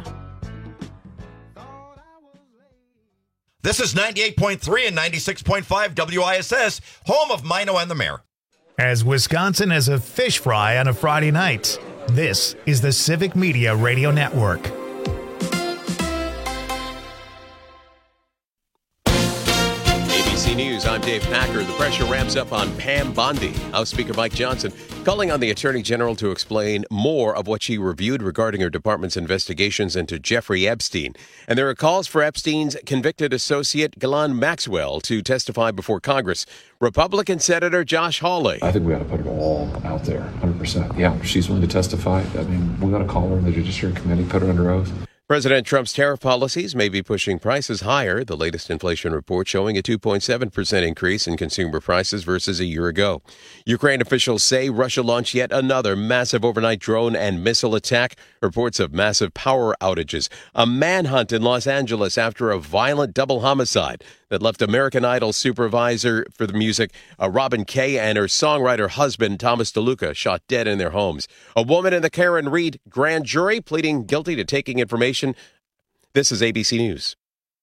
S3: This is ninety-eight point three and ninety-six point five W I S S, home of Mino and the Mayor.
S1: As Wisconsin has a fish fry on a Friday night, this is the Civic Media Radio Network.
S4: A B C News, I'm Dave Packer. The pressure ramps up on Pam Bondi. House Speaker Mike Johnson calling on the Attorney General to explain more of what she reviewed regarding her department's investigations into Jeffrey Epstein. And there are calls for Epstein's convicted associate, Ghislaine Maxwell, to testify before Congress. Republican Senator Josh Hawley.
S5: I think we ought to put it all out there, one hundred percent. Yeah, if she's willing to testify, I mean, we ought to call her in the Judiciary Committee, put her under oath.
S4: President Trump's tariff policies may be pushing prices higher. The latest inflation report showing a two point seven percent increase in consumer prices versus a year ago. Ukraine officials say Russia launched yet another massive overnight drone and missile attack. Reports of massive power outages. A manhunt in Los Angeles after a violent double homicide that left American Idol supervisor for the music, uh, Robin Kay, and her songwriter husband, Thomas DeLuca, shot dead in their homes. A woman in the Karen Reed grand jury pleading guilty to taking information. This is A B C News.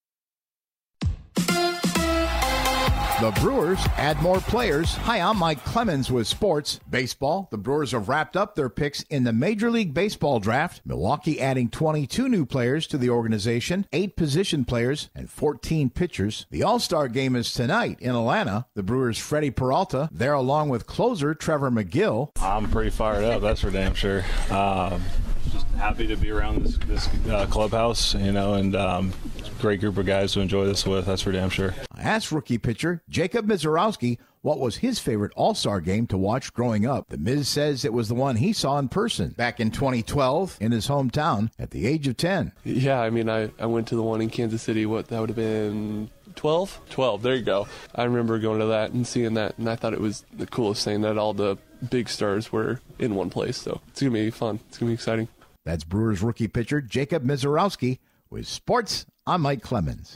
S6: The Brewers add more players. Hi, I'm Mike Clemens with sports. Baseball. The Brewers have wrapped up their picks in the Major League Baseball draft. Milwaukee adding twenty-two new players to the organization, eight position players, and fourteen pitchers. The All-Star game is tonight in Atlanta. The Brewers' Freddie Peralta there along with closer Trevor McGill.
S7: I'm pretty fired up, that's for damn sure. Um, just happy to be around this, this uh, clubhouse, you know, and um, great group of guys to enjoy this with, that's for damn sure.
S6: I asked rookie pitcher Jacob Mizorowski what was his favorite All-Star game to watch growing up. The Miz says it was the one he saw in person back in twenty twelve in his hometown at the age of ten.
S8: Yeah, I mean, I, I went to the one in Kansas City. What, that would have been twelve? twelve, there you go. I remember going to that and seeing that, and I thought it was the coolest thing that all the big stars were in one place. So it's going to be fun. It's going to be exciting.
S6: That's Brewers rookie pitcher Jacob Mizorowski with sports. I'm Mike Clemens.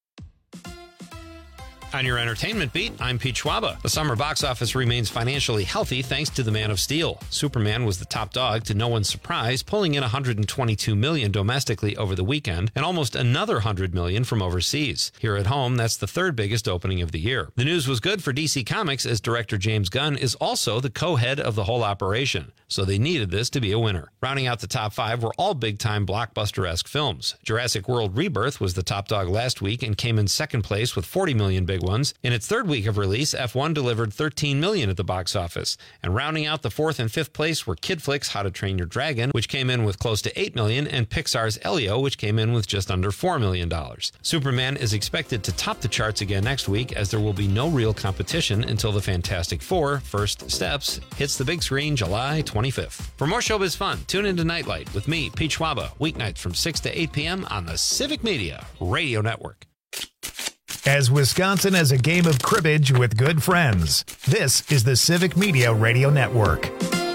S13: On your entertainment beat, I'm Pete Schwaba. The summer box office remains financially healthy thanks to The Man of Steel. Superman was the top dog to no one's surprise, pulling in one hundred twenty-two million dollars domestically over the weekend and almost another one hundred million dollars from overseas. Here at home, that's the third biggest opening of the year. The news was good for D C Comics as director James Gunn is also the co-head of the whole operation, so they needed this to be a winner. Rounding out the top five were all big-time blockbuster-esque films. Jurassic World Rebirth was the top dog last week and came in second place with forty million dollars big ones. In its third week of release, F one delivered thirteen million dollars at the box office. And rounding out the fourth and fifth place were Kid Flicks' How to Train Your Dragon, which came in with close to eight million dollars, and Pixar's Elio, which came in with just under four million dollars. Superman is expected to top the charts again next week, as there will be no real competition until the Fantastic Four, First Steps, hits the big screen July twenty-fifth. For more showbiz fun, tune into Nightlight with me, Pete Schwaba, weeknights from six to eight p.m. on the Civic Media Radio Network.
S1: As Wisconsin has a game of cribbage with good friends, this is the Civic Media Radio Network.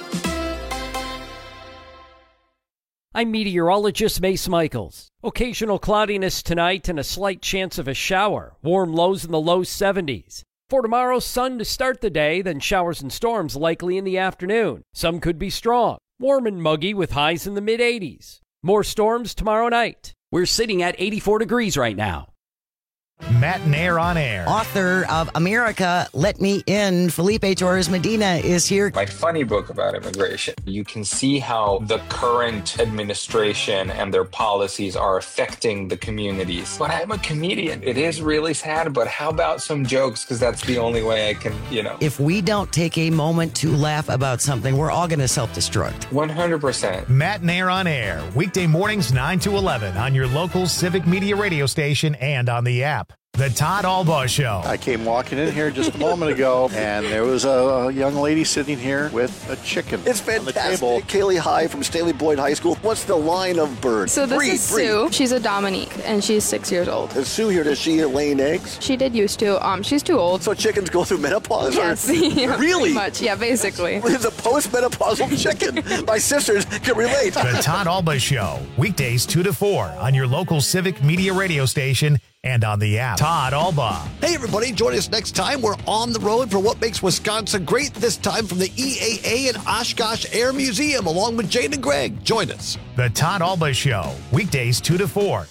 S9: I'm meteorologist Mace Michaels. Occasional cloudiness tonight and a slight chance of a shower. Warm lows in the low seventies. For tomorrow, sun to start the day, then showers and storms likely in the afternoon. Some could be strong. Warm and muggy with highs in the mid eighties. More storms tomorrow night. We're sitting at eighty-four degrees right now.
S1: Matt Nair on air.
S10: Author of America, Let Me In, Felipe Torres Medina is here.
S25: My funny book about immigration. You can see how the current administration and their policies are affecting the communities. But I'm a comedian. It is really sad, but how about some jokes? Because that's the only way I can, you know.
S10: If we don't take a moment to laugh about something, we're all going to self-destruct.
S25: one hundred percent.
S1: Matt Nair on air. Weekday mornings nine to eleven on your local Civic Media radio station and on the app. The Todd Albaugh Show.
S11: I came walking in here just a moment ago, and there was a young lady sitting here with a chicken.
S12: It's fantastic. Kaylee High from Staley Boyd High School. What's the line of bird?
S14: So this
S12: breathe,
S14: is
S12: breathe.
S14: Sue. She's a Dominique, and she's six years old.
S12: Is Sue here? Does she lay eggs?
S14: She did used to. Um, she's too old.
S12: So chickens go through menopause?
S14: Yes.
S12: Or?
S14: Yeah,
S12: Really?
S14: pretty much. Yeah, basically.
S12: It's a post-menopausal chicken. My sisters can relate.
S1: The Todd Albaugh Show. Weekdays two to four on your local Civic Media radio station and on the app. Todd Albaugh.
S15: Hey, everybody, join us next time. We're on the road for what makes Wisconsin great, this time from the E A A and Oshkosh Air Museum, along with Jane and Greg. Join us.
S1: The Todd Albaugh Show. Weekdays two to four.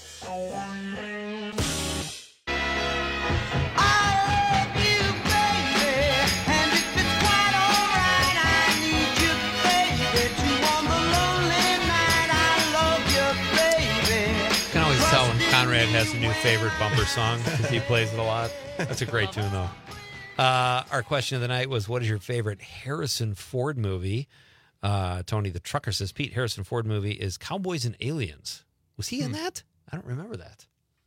S13: Conrad has a new favorite bumper song because he plays it a lot. That's a great tune, though. Uh, our question of the night was, what is your favorite Harrison Ford movie? Uh, Tony the Trucker says, Pete, Harrison Ford movie is Cowboys and Aliens. Was he in that? I don't remember that.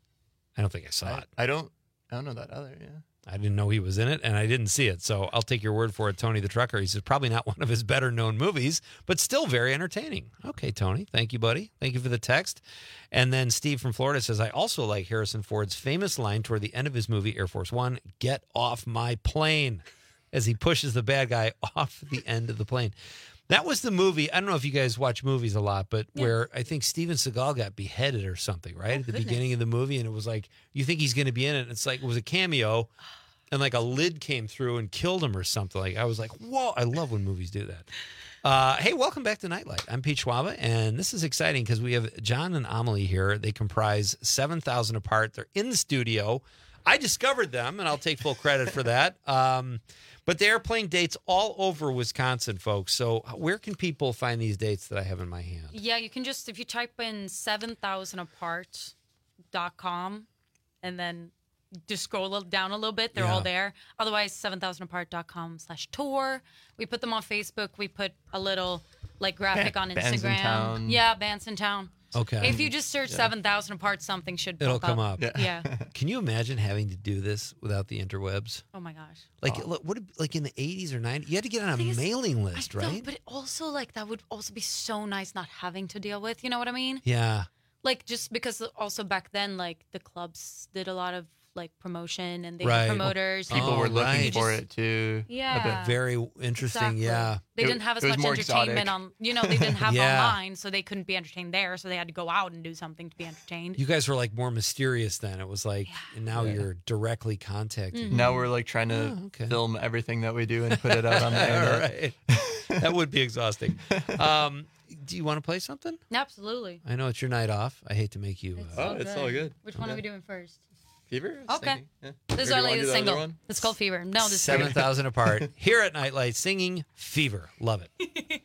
S13: I don't think I saw
S24: I,
S13: it.
S24: I don't I don't know that either, yeah.
S13: I didn't know he was in it, and I didn't see it. So I'll take your word for it, Tony the Trucker. He says, probably not one of his better-known movies, but still very entertaining. Okay, Tony. Thank you, buddy. Thank you for the text. And then Steve from Florida says, I also like Harrison Ford's famous line toward the end of his movie, Air Force One, "Get off my plane," as he pushes the bad guy off the end of the plane. That was the movie. I don't know if you guys watch movies a lot, but yeah. where I think Steven Seagal got beheaded or something, right? Oh, at the goodness. beginning of the movie. And it was like, you think he's going to be in it. And it's like, it was a cameo. And like a lid came through and killed him or something. Like I was like, whoa, I love when movies do that. Uh, hey, welcome back to Nightlight. I'm Pete Schwaba, and this is exciting because we have John and Amelie here. They comprise seven thousand apart. They're in the studio. I discovered them, and I'll take full credit for that. Um, but they are playing dates all over Wisconsin, folks. So where can people find these dates that I have in my hand?
S23: Yeah, you can just, if you type in seven thousand apart dot com and then just scroll down a little bit, they're yeah. all there. Otherwise, seven thousand apart dot com slash tour. We put them on Facebook. We put a little like graphic on Instagram.
S24: Bands in Town.
S23: Yeah, Bands in Town.
S13: Okay.
S23: If you just search yeah. seven thousand apart, something should
S13: It'll
S23: pop
S13: come
S23: up.
S13: up.
S23: Yeah. yeah.
S13: Can you imagine having to do this without the interwebs?
S23: Oh my gosh.
S13: Like
S23: oh.
S13: what? Like in the eighties or nineties, you had to get on a
S23: is,
S13: mailing list,
S23: I
S13: right?
S23: Know, but also like that would also be so nice not having to deal with. You know what I mean?
S13: Yeah.
S23: Like just because also back then, like the clubs did a lot of like promotion and they
S13: right.
S23: had promoters.
S24: People
S23: and
S24: were looking
S23: right.
S24: for
S23: just,
S24: it too.
S23: Yeah.
S13: Very interesting.
S23: Exactly.
S13: Yeah.
S23: They
S24: it,
S23: didn't have as
S24: much
S23: entertainment
S24: exotic.
S23: on, you know, they didn't have
S13: yeah.
S23: online, so they couldn't be entertained there. So they had to go out and do something to be entertained.
S13: You guys were like more mysterious then. It was like,
S23: yeah.
S13: and now
S24: yeah.
S13: you're directly contacting.
S24: Mm-hmm. Now we're like trying to oh, okay. film everything that we do and put it out on the internet.
S13: Right. That would be exhausting. Um, do you want to play something?
S23: Absolutely.
S13: I know it's your night off. I hate to make you.
S23: It's
S24: uh,
S23: oh,
S24: it's
S23: good.
S24: all good.
S23: Which one
S24: yeah.
S23: are we doing first?
S24: Fever?
S23: Okay.
S24: Yeah.
S23: This is our latest single. It's called Fever. No, this is
S13: seven thousand apart. Here at Nightlight, singing Fever. Love it.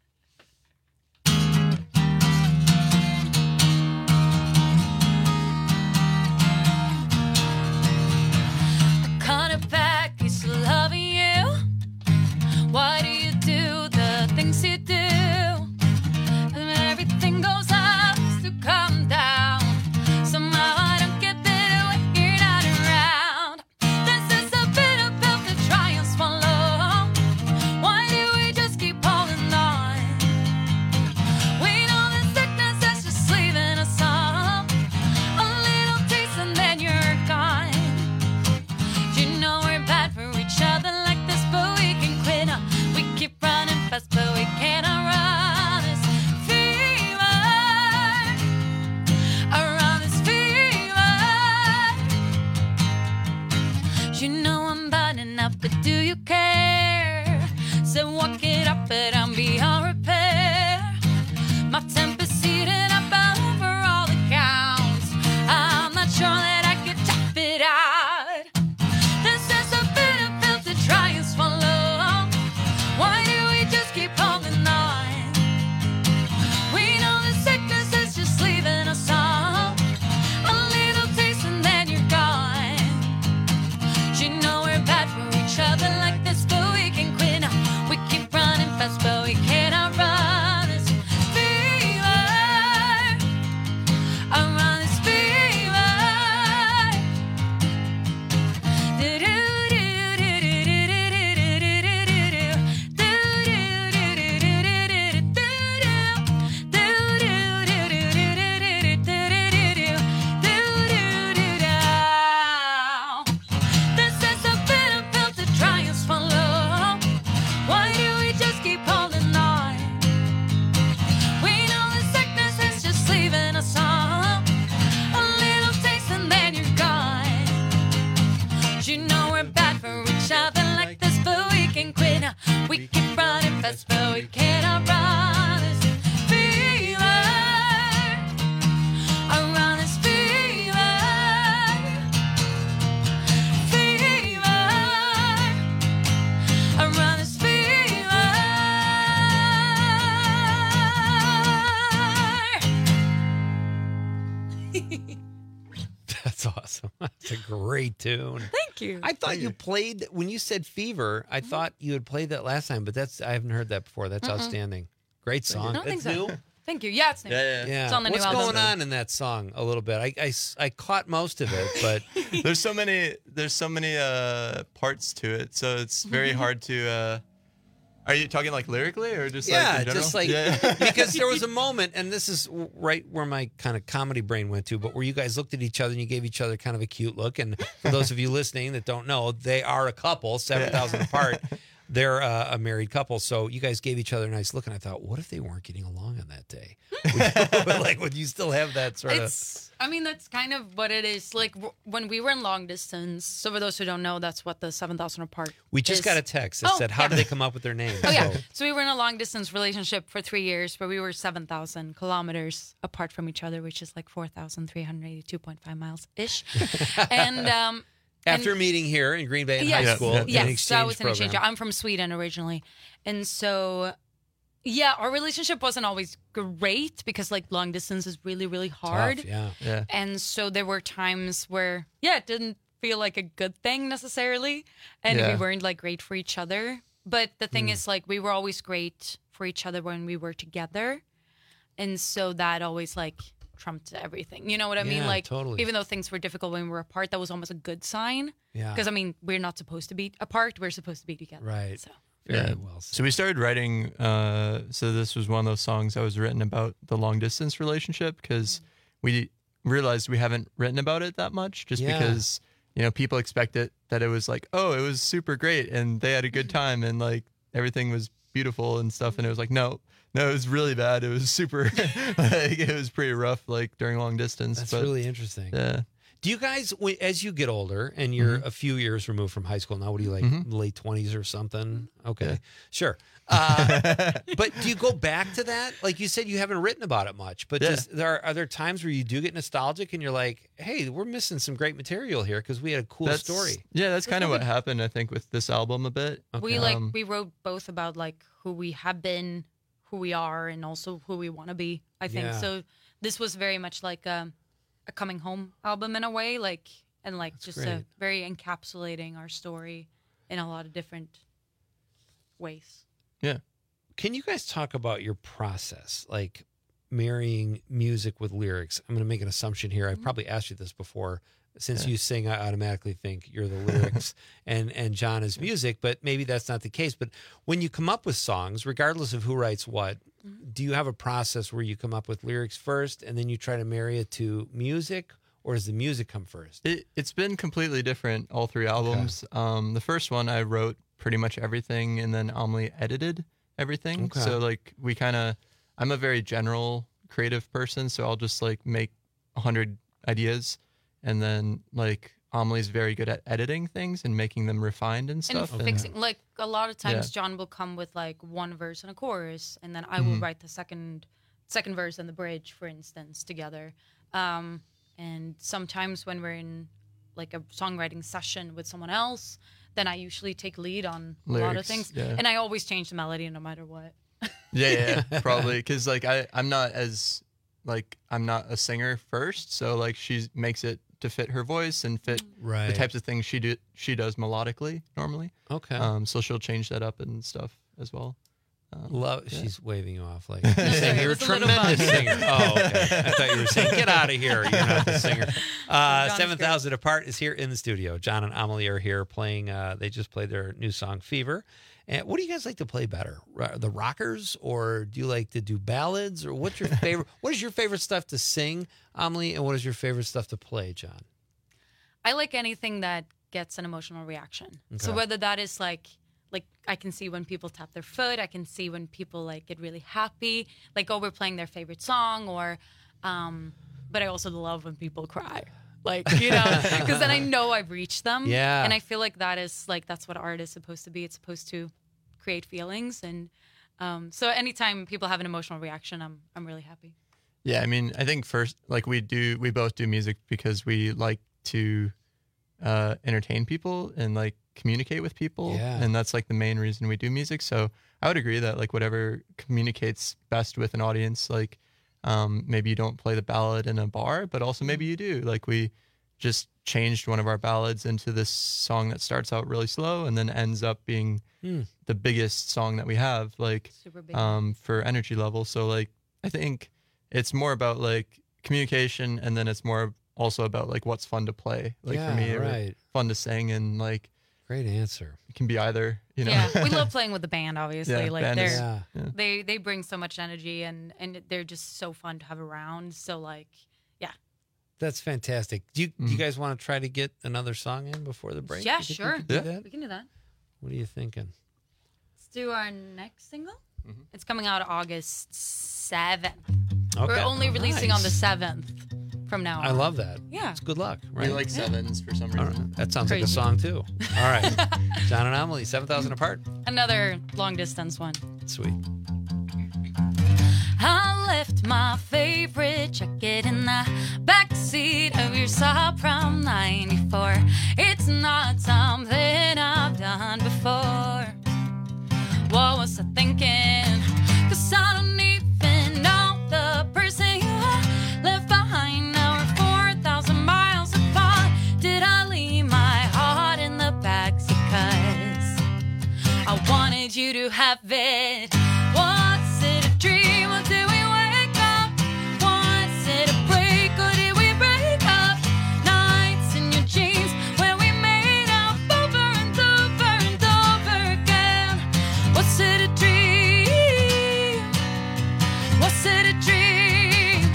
S23: I caught a back, used to love you. Why do you do the things you do? When everything goes up to come down. Somehow I don't get better when you're not around. This is a bitter pill to try and swallow. Why do we just keep holding on?
S13: awesome. That's a great tune.
S23: Thank you.
S13: I thought you played, when you said Fever, I
S23: Mm-hmm.
S13: thought you had played that last time, but that's I haven't heard that before. That's
S23: Mm-mm.
S13: outstanding. Great song.
S23: I don't think
S13: It's
S23: so.
S13: new?
S23: Thank you. Yeah, it's new.
S13: Yeah.
S23: It's on the
S13: What's
S23: new album.
S13: going on in that song a little bit? I, I s- I caught most of it, but
S24: there's so many there's so many uh parts to it, so it's very hard to uh are you talking like lyrically or just like
S13: yeah,
S24: in general?
S13: just like
S24: Yeah.
S13: because there was a moment, and this is right where my kind of comedy brain went to, but where you guys looked at each other and you gave each other kind of a cute look. And for those of you listening that don't know, they are a couple, seven thousand apart. They're uh, a married couple, so you guys gave each other a nice look, and I thought, what if they weren't getting along on that day? Would you, like, would you still have that sort
S23: It's, I mean, that's kind of what it is. Like w- when we were in long distance. So for those who don't know, that's what the seven thousand apart.
S13: of? We just
S23: is.
S13: got a text that
S23: Oh,
S13: said, "How
S23: yeah.
S13: did they come up with their name?"
S23: Oh yeah.
S13: So-
S23: So we were in a long distance relationship for three years, but we were seven thousand kilometers apart from each other, which is like four thousand three hundred eighty-two point five miles ish. And um,
S13: After
S23: and-
S13: meeting here in Green Bay in
S23: yes,
S13: high school, in
S23: yes,
S13: an exchange
S23: that was an
S13: program.
S23: exchange. I'm from Sweden originally, and so yeah, our relationship wasn't always great because like long distance is really really hard.
S13: Tough, yeah.
S24: Yeah.
S23: And so there were times where yeah, it didn't feel like a good thing necessarily, and
S24: Yeah.
S23: we weren't like great for each other. But the thing
S24: Mm.
S23: is, like, we were always great for each other when we were together, and so that always like trumped everything. You know what I mean?
S13: Yeah,
S23: Like,
S13: totally.
S23: even though things were difficult when we were apart, that was almost a good sign.
S13: Yeah.
S23: Because I mean, we're not supposed to be apart; we're supposed to be together.
S13: Right.
S23: So.
S13: Very
S24: Yeah.
S13: well said.
S24: So we started writing. Uh, so this was one of those songs that was written about the long distance relationship because we realized we haven't written about it that much, just
S13: Yeah.
S24: because you know people expect it that it was like, oh, it was super great and they had a good time and like everything was beautiful and stuff, and it was like, no, no, it was really bad. It was super. Like, it was pretty rough, like during long distance.
S13: That's
S24: but,
S13: really interesting.
S24: Yeah.
S13: Do you guys, when- as you get older and you're
S24: Mhm.
S13: a few years removed from high school now, what do you like,
S24: Mhm.
S13: late twenties or something? Okay, sure. Uh, but do you go back to that? Like you said, you haven't written about it much, but
S24: Yeah.
S13: just there are, are there times where you do get nostalgic and you're like, hey, we're missing some great material here because we had a cool
S24: That's-
S13: story.
S24: Yeah, that's
S23: That's
S24: kind of
S23: what
S24: what happened, I think, with this album a bit.
S23: We like
S24: Um,
S23: we wrote both about like who we have been, who we are, and also who we want to be. I think
S24: Yeah.
S23: so. This was very much like a, a coming home album in a way, like and like just a,
S13: great.
S23: very encapsulating our story in a lot of different ways.
S24: Yeah.
S13: Can you guys talk about your process, like marrying music with lyrics? I'm going to make an assumption here. I've probably asked you this before. Since
S24: Yeah.
S13: you sing, I automatically think you're the lyrics and, and John is music, but maybe that's not the case. But when you come up with songs, regardless of who writes what, do you have a process where you come up with lyrics first and then you try to marry it to music, or does the music come first?
S24: It, it's been completely different, all three albums. Um, the first one, I wrote pretty much everything, and then Amelie edited everything.
S13: Okay.
S24: So, like, we kind of, I'm a very general creative person, so I'll just, like, make a hundred ideas, and then, like, Amelie's very good at editing things and making them refined and stuff.
S23: And fixing like a lot of times
S24: Yeah.
S23: John will come with like one verse and a chorus, and then I will
S24: Mhm.
S23: write the second second verse and the bridge, for instance, together. Um, and sometimes when we're in like a songwriting session with someone else, then I usually take lead on a lot of
S24: Lyrics,
S23: things,
S24: yeah.
S23: and I always change the melody no matter what.
S24: Yeah, yeah, probably because like I I'm not as like I'm not a singer first, so like she makes it to fit her voice and fit
S13: Right.
S24: the types of things she do she does melodically normally.
S13: Okay.
S24: Um, so she'll change that up and stuff as well. Um,
S13: Love.
S24: yeah.
S13: She's waving you off like
S24: No,
S13: saying
S24: sorry,
S13: you're a
S24: it was a little
S13: tremendous
S24: bug.
S13: singer. Oh, okay. I thought you were saying get out of here. You're not the singer. Uh,
S23: John's
S13: Seven Thousand Apart is here in the studio. John and Amelie are here playing. Uh, they just played their new song Fever. And what do you guys like to play better, Ro- the rockers, or do you like to do ballads, or what's your favorite? What is your favorite stuff to sing, Amelie, and what is your favorite stuff to play, John?
S23: I like anything that gets an emotional reaction. So
S13: Okay.
S23: whether that is like like I can see when people tap their foot, I can see when people like get really happy, like oh we're playing their favorite song, or um but I also love when people cry. Like, you know, because then I know I've reached them.
S13: Yeah.
S23: And I feel like that is like that's what art is supposed to be. It's supposed to create feelings, and um so anytime people have an emotional reaction, I'm I'm really happy.
S24: Yeah, I mean, I think first, like we do, we both do music because we like to uh, entertain people and like communicate with people,
S13: Yeah.
S24: and that's like the main reason we do music. So I would agree that like whatever communicates best with an audience, like um, maybe you don't play the ballad in a bar, but also maybe you do. Like we just changed one of our ballads into this song that starts out really slow and then ends up being
S13: Hmm.
S24: the biggest song that we have, like
S23: Super big.
S24: um, for energy level. So like I think it's more about like communication, and then it's more also about like what's fun to play. Like
S13: Yeah,
S24: for me, or
S13: right.
S24: fun to sing, and like
S13: great answer.
S24: It can be either, you know.
S23: Yeah, we love playing with the band. Obviously,
S24: Yeah,
S23: like
S24: band
S23: they're
S24: is- Yeah. Yeah.
S23: they they bring so much energy, and and they're just so fun to have around. So like, yeah,
S13: That's fantastic. Do you, do you guys want to try to get another song in before the break?
S23: yeah,
S13: You think we
S23: sure,
S13: could do that?
S23: we can do that.
S13: What are you thinking?
S23: Let's do our next single. It's coming out August seventh.
S13: Okay.
S23: We're only releasing on the
S13: Nice.
S23: seventh from now on.
S13: I love that.
S23: Yeah.
S13: It's good luck.
S24: We
S13: Right?
S24: like sevens for some
S13: All
S24: reason.
S13: right. That sounds like
S23: Crazy.
S13: a song too. All right. John and Emily, seven thousand apart.
S23: Another long distance one.
S13: Sweet.
S23: I left my favorite jacket in the backseat of your Saab from ninety-four. It's not something I've done before. What was I thinking? 'Cause I don't even know the person you left behind. Now we're four thousand miles apart. Did I leave my heart in the backseat? 'Cause I wanted you to have it. Was it a dream or did we wake up? Was it a break or did we break up? Nights in your jeans when we made up over and over and over again. Was it a dream? Was it a dream?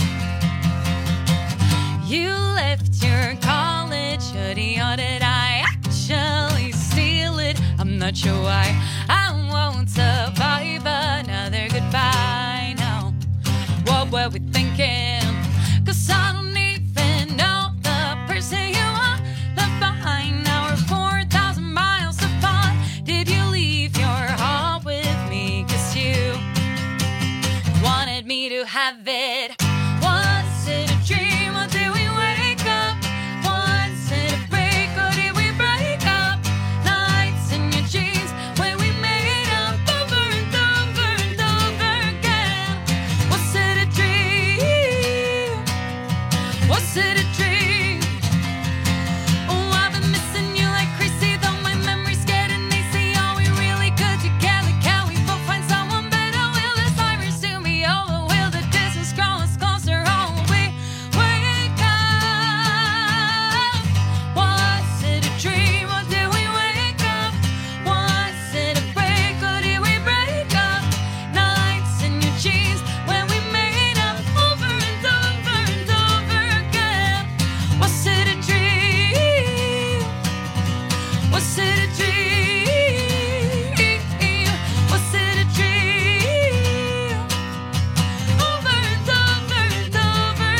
S23: You left your college hoodie, or did I actually steal it? I'm not sure why. I won't survive another goodbye now. What were we thinking? 'Cause I don't even know the person you are left behind. Now we're four thousand miles apart. Did you leave your heart with me? 'Cause you wanted me to have it. Was it a dream or did we wake up? Was it a break or did we break up? Nights in your jeans when we made up over and over and over again. Was it a dream? Was it a dream? Oh, I've been missing you like crazy, though my memory's getting easy. Are we really good together? Can we both find someone better? Will this life resume me over? Will the distance grow us closer? Oh, we wake up. Was it a dream or did we wake up? Was it a break or did we break up? Nights in your jeans when we made up over and over and over again. Was it a dream? Was it a dream? Was it a dream? Over and over and over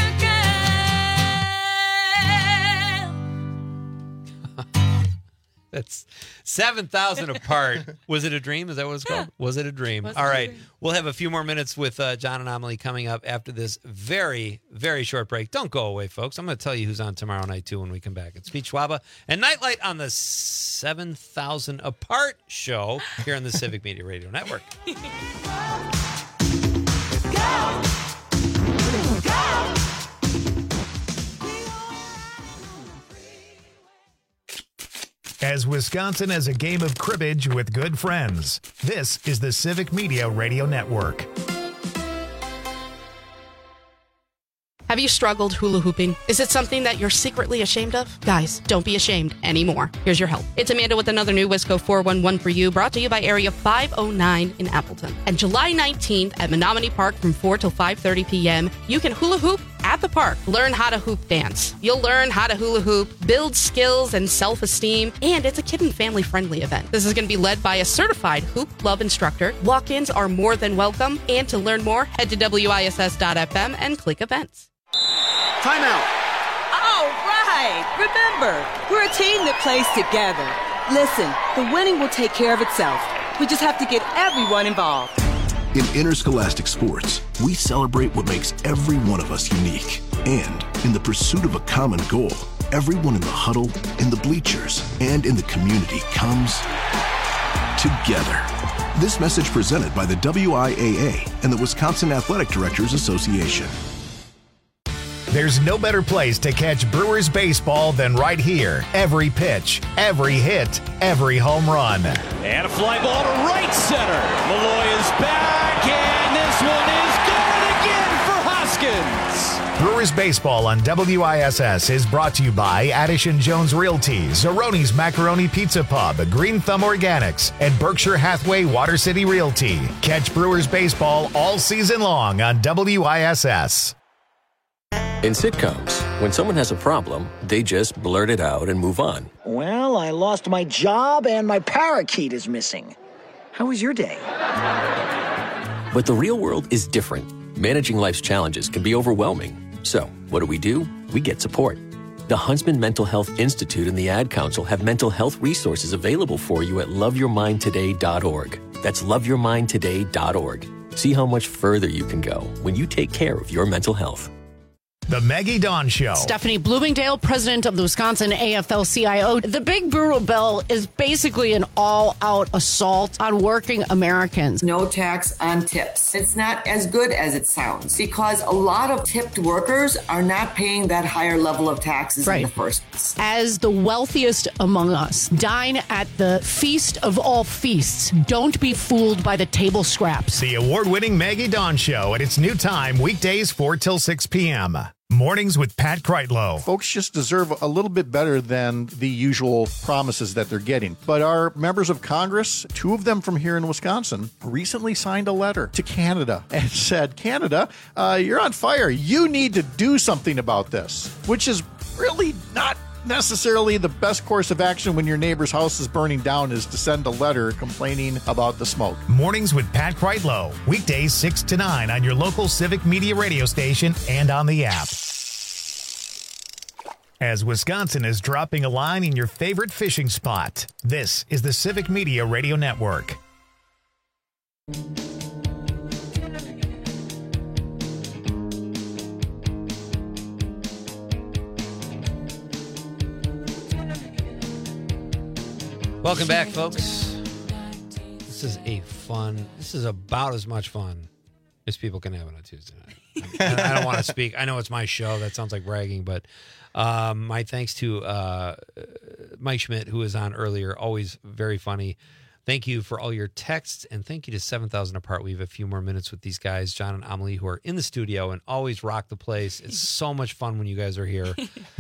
S23: again.
S13: That's seven thousand apart. Was it a dream? Is that what it's called? Was it a dream?
S23: Was it
S13: All
S23: a
S13: right.
S23: dream?
S13: We'll have a few more minutes with uh, John and Amelie coming up after this very, very short break. Don't go away, folks. I'm going to tell you who's on tomorrow night, too, when we come back. It's Pete Schwaba and Nightlight on the seven thousand apart show here on the Civic Media Radio Network.
S1: As Wisconsin as a game of cribbage with good friends. This is the Civic Media Radio Network.
S17: Have you struggled hula hooping? Is it something that you're secretly ashamed of? Guys, don't be ashamed anymore. Here's your help. It's Amanda with another new Wisco four one one for you, brought to you by Area five oh nine in Appleton. And July nineteenth at Menominee Park from four till five thirty p.m., you can hula hoop at the park. Learn how to hoop dance. You'll learn how to hula hoop, build skills and self-esteem, and it's a kid and family-friendly event. This is going to be led by a certified hoop club instructor. Walk-ins are more than welcome, and to learn more, head to W I S S dot F M and click events.
S18: Timeout.
S19: All right. Remember, we're a team that plays together. Listen, the winning will take care of itself. We just have to get everyone involved.
S20: In interscholastic sports, we celebrate what makes every one of us unique. And in the pursuit of a common goal, everyone in the huddle, in the bleachers, and in the community comes together. This message presented by the W I A A and the Wisconsin Athletic Directors Association.
S1: There's no better place to catch Brewers baseball than right here. Every pitch, every hit, every home run.
S2: And a fly ball to right center. Malloy is back, and this one is gone again for Hoskins.
S1: Brewers baseball on W I S S is brought to you by Addison Jones Realty, Zeroni's Macaroni Pizza Pub, Green Thumb Organics, and Berkshire Hathaway Water City Realty. Catch Brewers baseball all season long on W I S S.
S16: In sitcoms, when someone has a problem, they just blurt it out and move on.
S18: Well, I lost my job and my parakeet is missing. How was your day?
S16: But the real world is different. Managing life's challenges can be overwhelming. So, what do we do? We get support. The Huntsman Mental Health Institute and the Ad Council have mental health resources available for you at love your mind today dot org. That's love your mind today dot org. See how much further you can go when you take care of your mental health.
S1: The Maggie Dawn Show.
S17: Stephanie Bloomingdale, president of the Wisconsin A F L C I O. The Big Brutal Bill is basically an all-out assault on working Americans.
S21: No tax on tips. It's not as good as it sounds because a lot of tipped workers are not paying that higher level of taxes
S17: Right.
S21: in the first place.
S17: As the wealthiest among us, dine at the feast of all feasts. Don't be fooled by the table scraps.
S1: The award-winning Maggie Dawn Show at its new time, weekdays four till six p.m. Mornings with Pat Kreitlow.
S11: Folks just deserve a little bit better than the usual promises that they're getting. But our members of Congress, two of them from here in Wisconsin, recently signed a letter to Canada and said, Canada, uh, you're on fire. You need to do something about this, which is really not necessarily the best course of action when your neighbor's house is burning down, is to send a letter complaining about the smoke.
S1: Mornings with Pat Kreitlow. Weekdays six to nine on your local Civic Media radio station and on the app. As Wisconsin is dropping a line in your favorite fishing spot, this is the Civic Media Radio Network.
S13: Welcome back, folks. This is a fun, this is about as much fun as people can have on a Tuesday night. I, I don't want to speak. I know it's my show. That sounds like bragging, but um, my thanks to uh, Mike Schmidt, who was on earlier. Always very funny. Thank you for all your texts, and thank you to seven thousand Apart. We have a few more minutes with these guys, John and Amelie, who are in the studio and always rock the place. It's so much fun when you guys are here.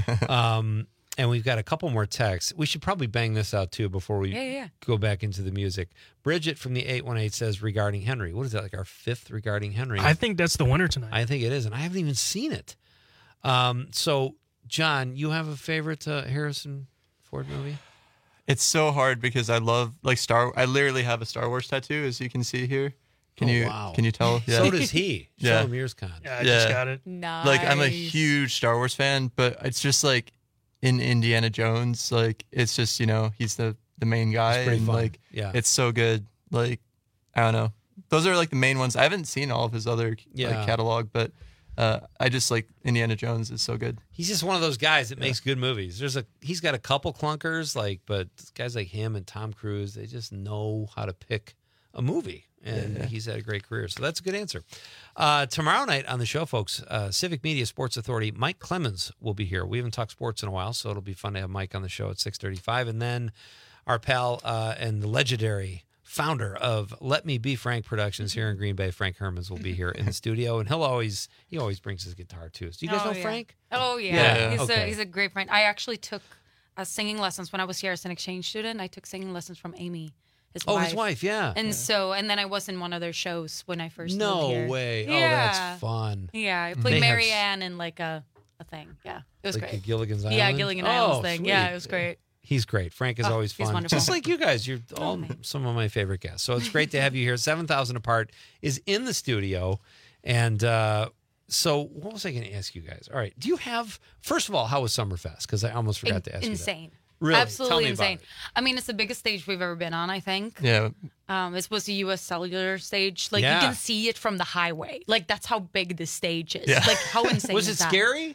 S13: Um And we've got a couple more texts. We should probably bang this out, too, before we
S23: Yeah, yeah.
S13: go back into the music. Bridget from the eight one eight says, regarding Henry. What is that, like our fifth regarding Henry?
S22: I think that's the winner tonight.
S13: I think it is, and I haven't even seen it. Um, so, John, you have a favorite uh, Harrison Ford movie?
S24: It's so hard because I love, like, Star I literally have a Star Wars tattoo, as you can see here. Can
S13: Oh,
S24: you
S13: wow.
S24: Can you tell?
S13: So does he. Show
S24: Yeah.
S13: him yours, Con.
S22: Yeah, I just got it.
S24: Like, I'm a huge Star Wars fan, but it's just like in Indiana Jones, like it's just, you know, he's the the main guy,
S13: pretty
S24: and
S13: fun.
S24: like
S13: Yeah.
S24: it's so good. Like, I don't know, those are like the main ones. I haven't seen all of his other
S13: Yeah.
S24: like catalog, but uh, I just like Indiana Jones is so good.
S13: He's just one of those guys that makes good movies. There's a he's got a couple clunkers, like, but guys like him and Tom Cruise, they just know how to pick a movie, and
S24: Yeah.
S13: he's had a great career. So that's a good answer. Uh, tomorrow night on the show, folks, uh, Civic Media Sports Authority, Mike Clemens will be here. We haven't talked sports in a while, so it'll be fun to have Mike on the show at six thirty-five. And then our pal uh, and the legendary founder of Let Me Be Frank Productions here in Green Bay, Frank Hermans, will be here in the studio, and he'll always he always brings his guitar too. So you guys
S23: Oh,
S13: know
S23: yeah.
S13: Frank?
S23: Oh yeah,
S13: Yeah.
S23: he's
S13: Okay.
S23: a he's a great friend. I actually took uh, singing lessons when I was here as an exchange student. I took singing lessons from Amy, his
S13: Oh,
S23: wife.
S13: his wife, yeah.
S23: And so, and then I was in one of their shows when I first
S13: No
S23: moved here.
S13: way. Oh,
S23: Yeah.
S13: that's fun.
S23: Yeah, I
S13: They
S23: played
S13: have
S23: Mary
S13: s-
S23: Ann in like a a thing. Yeah, it was
S13: Like
S23: great.
S13: the Gilligan's
S23: Yeah,
S13: Island?
S23: Gilligan
S13: Oh,
S23: Islands thing. Yeah,
S13: sweet.
S23: it was great.
S13: He's great. Frank is
S23: Oh,
S13: always
S23: he's
S13: fun.
S23: wonderful.
S13: Just like you guys. You're all some of my favorite guests. So it's great to have you here. seven thousand Apart is in the studio. And uh, so what was I going to ask you guys? All right. Do you have, first of all, how was Summerfest? Because I almost forgot to ask
S23: Insane.
S13: you that. Really? Tell
S23: Absolutely
S13: me about
S23: insane.
S13: it.
S23: I mean, it's the biggest stage we've ever been on, I think.
S24: Yeah.
S23: Um, it was the U S Cellular stage. Like,
S24: Yeah.
S23: you can see it from the highway. Like, that's how big this stage is.
S24: Yeah.
S23: Like, how insane
S24: Was
S23: is
S24: it
S23: that?
S24: scary?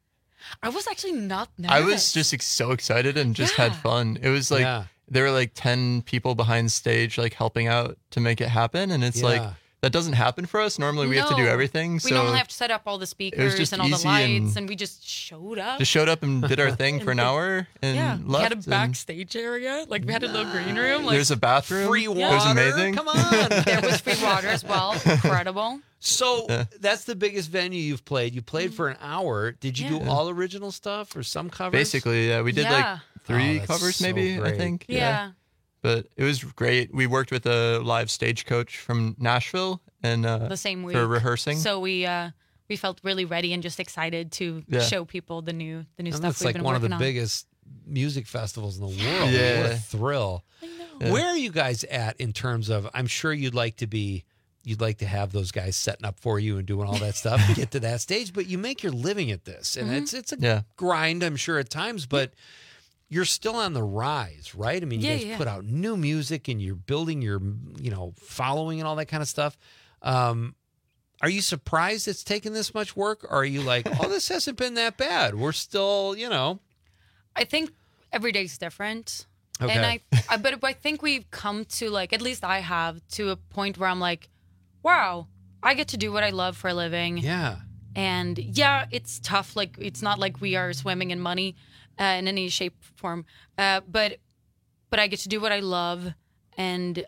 S23: I was actually not nervous.
S24: I was just ex- so excited and just had
S23: Yeah.
S24: fun. It was like
S13: Yeah.
S24: there were like ten people behind stage like helping out to make it happen, and it's like
S13: Yeah.
S24: that doesn't happen for us. Normally we have to do
S23: No.
S24: everything.
S23: We
S24: So
S23: normally have to set up all the speakers
S24: just
S23: and all the
S24: easy
S23: lights,
S24: and-
S23: and, we just showed up.
S24: just showed up and did our thing for an hour and
S23: yeah,
S24: left.
S23: we had a
S24: and
S23: backstage area. Like we had a little green room. Like
S24: there's a bathroom.
S13: Free
S24: It was
S13: water.
S24: amazing.
S13: Come on.
S23: there was free water as well. Incredible.
S13: So
S24: Yeah.
S13: that's the biggest venue you've played. You played for an hour. Did you
S23: Yeah.
S13: do all original stuff or some covers?
S24: Basically, yeah, we did
S23: Yeah.
S24: like three
S13: Oh, that's
S24: covers,
S13: so
S24: maybe I
S13: great.
S24: think.
S23: Yeah.
S24: But it was great. We worked with a live stagecoach from Nashville and uh,
S23: The same week
S24: for rehearsing.
S23: So we uh, we felt really ready and just excited to
S24: Yeah.
S23: show people the new the new
S13: And
S23: stuff
S13: that's
S23: we've
S13: like
S23: been
S13: one of
S23: working
S13: the
S23: on.
S13: biggest music festivals in the world.
S24: Yeah.
S13: What a thrill.
S24: Yeah.
S13: Where are you guys at in terms of, I'm sure you'd like to be, you'd like to have those guys setting up for you and doing all that stuff to get to that stage, but you make your living at this. And
S23: Mhm.
S13: it's it's a
S24: Yeah.
S13: grind, I'm sure, at times, but you're still on the rise, right? I mean, you
S23: Yeah,
S13: guys
S23: yeah.
S13: put out new music and you're building your, you know, following and all that kind of stuff. Um, are you surprised it's taken this much work? Or are you like, oh, this hasn't been that bad? We're still, you know.
S23: I think every day's different.
S13: Okay.
S23: And I, I but I think we've come to like, at least I have, to a point where I'm like, wow, I get to do what I love for a living.
S13: Yeah.
S23: And yeah, it's tough. Like, it's not like we are swimming in money uh, in any shape, form. Uh, but but I get to do what I love, and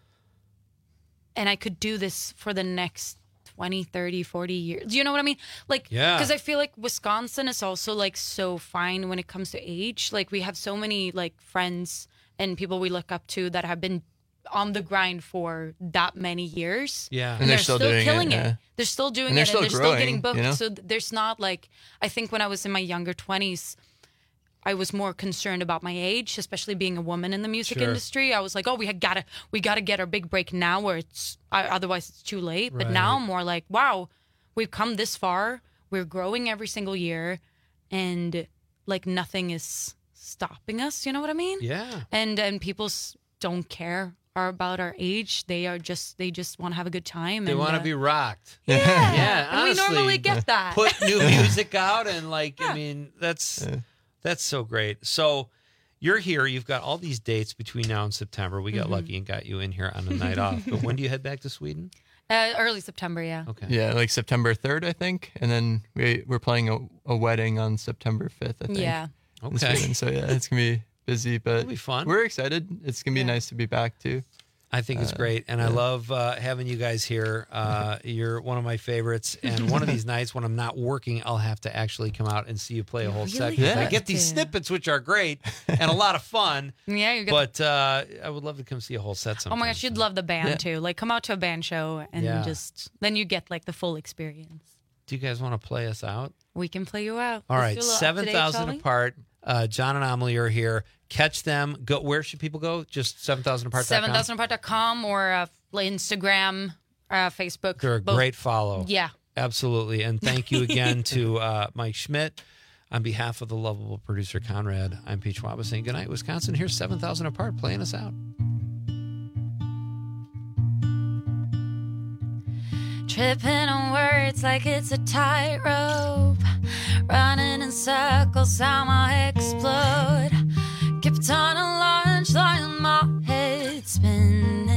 S23: and I could do this for the next twenty, thirty, forty years. Do you know what I mean? Like,
S13: Yeah.
S23: because I feel like Wisconsin is also like so fine when it comes to age. Like, we have so many like friends and people we look up to that have been on the grind for that many years.
S13: Yeah.
S23: And,
S24: And
S23: they're,
S24: they're still
S23: still,
S24: doing it,
S23: killing it.
S24: yeah.
S23: They're still doing
S24: And they're
S23: it,
S24: still
S23: and they're still getting
S24: growing,
S23: booked.
S24: you know?
S23: So th- there's not like, I think when I was in my younger twenties, I was more concerned about my age, especially being a woman in the music
S13: Sure.
S23: industry. I was like, oh, we had gotta, we gotta get our big break now, where it's I, otherwise it's too late. But now
S13: Right.
S23: I'm more like, wow, we've come this far. We're growing every single year, and like nothing is stopping us. You know what I mean?
S13: Yeah.
S23: And and people s- don't care are about our age. They are just they just want to have a good time.
S13: They
S23: and,
S13: want to
S23: uh,
S13: be rocked.
S23: yeah.
S13: Yeah,
S23: And we
S13: honestly,
S23: normally get that.
S13: Put new music out and like, I mean, that's that's so great. So you're here. You've got all these dates between now and September. We got
S23: Mhm.
S13: lucky and got you in here on a night off. But when do you head back to Sweden?
S23: Uh, early September, yeah.
S13: Okay.
S24: Yeah, like September third, I think. And then we, we're playing a, a wedding on September fifth, I think.
S23: Yeah.
S24: in
S13: Okay.
S24: Sweden. So yeah, it's going to be busy, but
S13: It'll be fun.
S24: we're excited. It's going to be nice to be back too.
S13: I think it's
S24: Uh,
S13: great, and I
S24: yeah.
S13: love uh, having you guys here. Uh, you're one of my favorites, and one of these nights when I'm not working, I'll have to actually come out and see you play a whole set.
S23: really
S13: 'Cause I
S24: have
S13: get these
S23: to.
S13: snippets, which are great and a lot of fun.
S23: Yeah, you get.
S13: But uh, I would love to come see a whole set sometime.
S23: oh my gosh, you'd love the band
S24: Yeah.
S23: too. Like, come out to a band show and
S13: Yeah.
S23: just then you get like the full experience.
S13: Do you guys want to play us out?
S23: We can play you out.
S13: All
S23: Let's
S13: right,
S23: do a little
S13: seven
S23: up-to-date,
S13: thousand
S23: shall we?
S13: apart. Uh, John and Amelie are here. Catch them. Go. Where should people go? Just seven thousand apart.
S23: seven thousand apart dot com or uh, Instagram, uh, Facebook.
S13: They're a
S23: both.
S13: great follow.
S23: Yeah.
S13: Absolutely. And thank you again to uh, Mike Schmidt. On behalf of the lovable producer Conrad, I'm Pete Schwab saying goodnight, Wisconsin. Here's seven thousand apart playing us out.
S23: Tripping on words like it's a tightrope. Running in circles, I might explode. Kept on a launch line, my head spinning.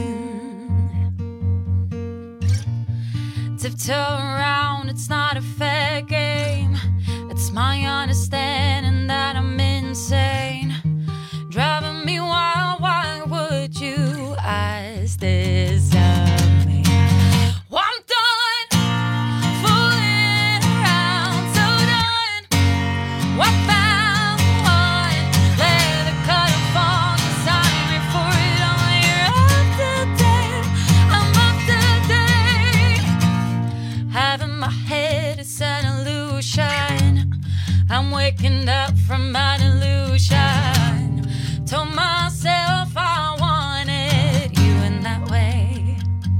S23: Tiptoe around, it's not a fair game. It's my understanding that I'm insane. Driving me wild, why would you ask this of me? Well, I'm done fooling around, so done. I found one, let the cutter fall, 'cause I'm ready for it all. You're up to date, I'm up to date. Having my head is an illusion. I'm waking up from an illusion. Told myself I wanted you in that way.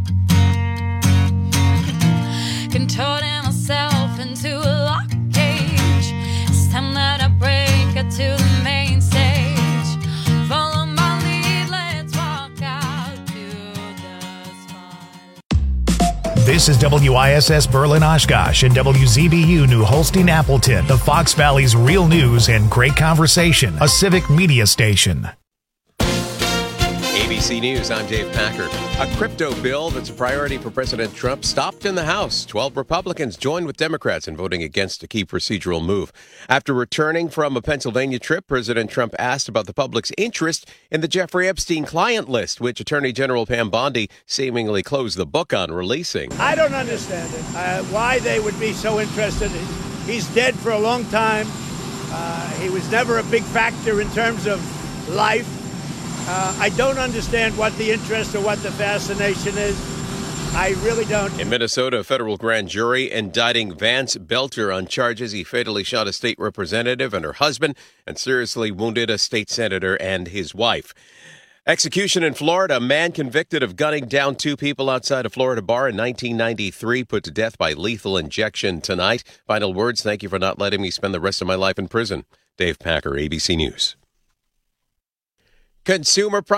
S23: Contorting myself into a lock cage. It's time that I break it to the main stage. Follow my lead, let's walk out to the spot.
S1: This is W I S S Berlin Oshkosh and W Z B U New Holstein Appleton, the Fox Valley's real news and great conversation, a civic media station.
S3: A B C News, I'm Dave Packer. A crypto bill that's a priority for President Trump stopped in the House. Twelve Republicans joined with Democrats in voting against a key procedural move. After returning from a Pennsylvania trip, President Trump asked about the public's interest in the Jeffrey Epstein client list, which Attorney General Pam Bondi seemingly closed the book on releasing.
S4: I don't understand it, uh, why they would be so interested. He's dead for a long time. Uh, he was never a big factor in terms of life. Uh, I don't understand what the interest or what the fascination is. I really don't.
S3: In Minnesota, a federal grand jury indicting Vance Belcher on charges he fatally shot a state representative and her husband and seriously wounded a state senator and his wife. Execution in Florida. A man convicted of gunning down two people outside a Florida bar in nineteen ninety-three put to death by lethal injection tonight. Final words, thank you for not letting me spend the rest of my life in prison. Dave Packer, A B C News. Consumer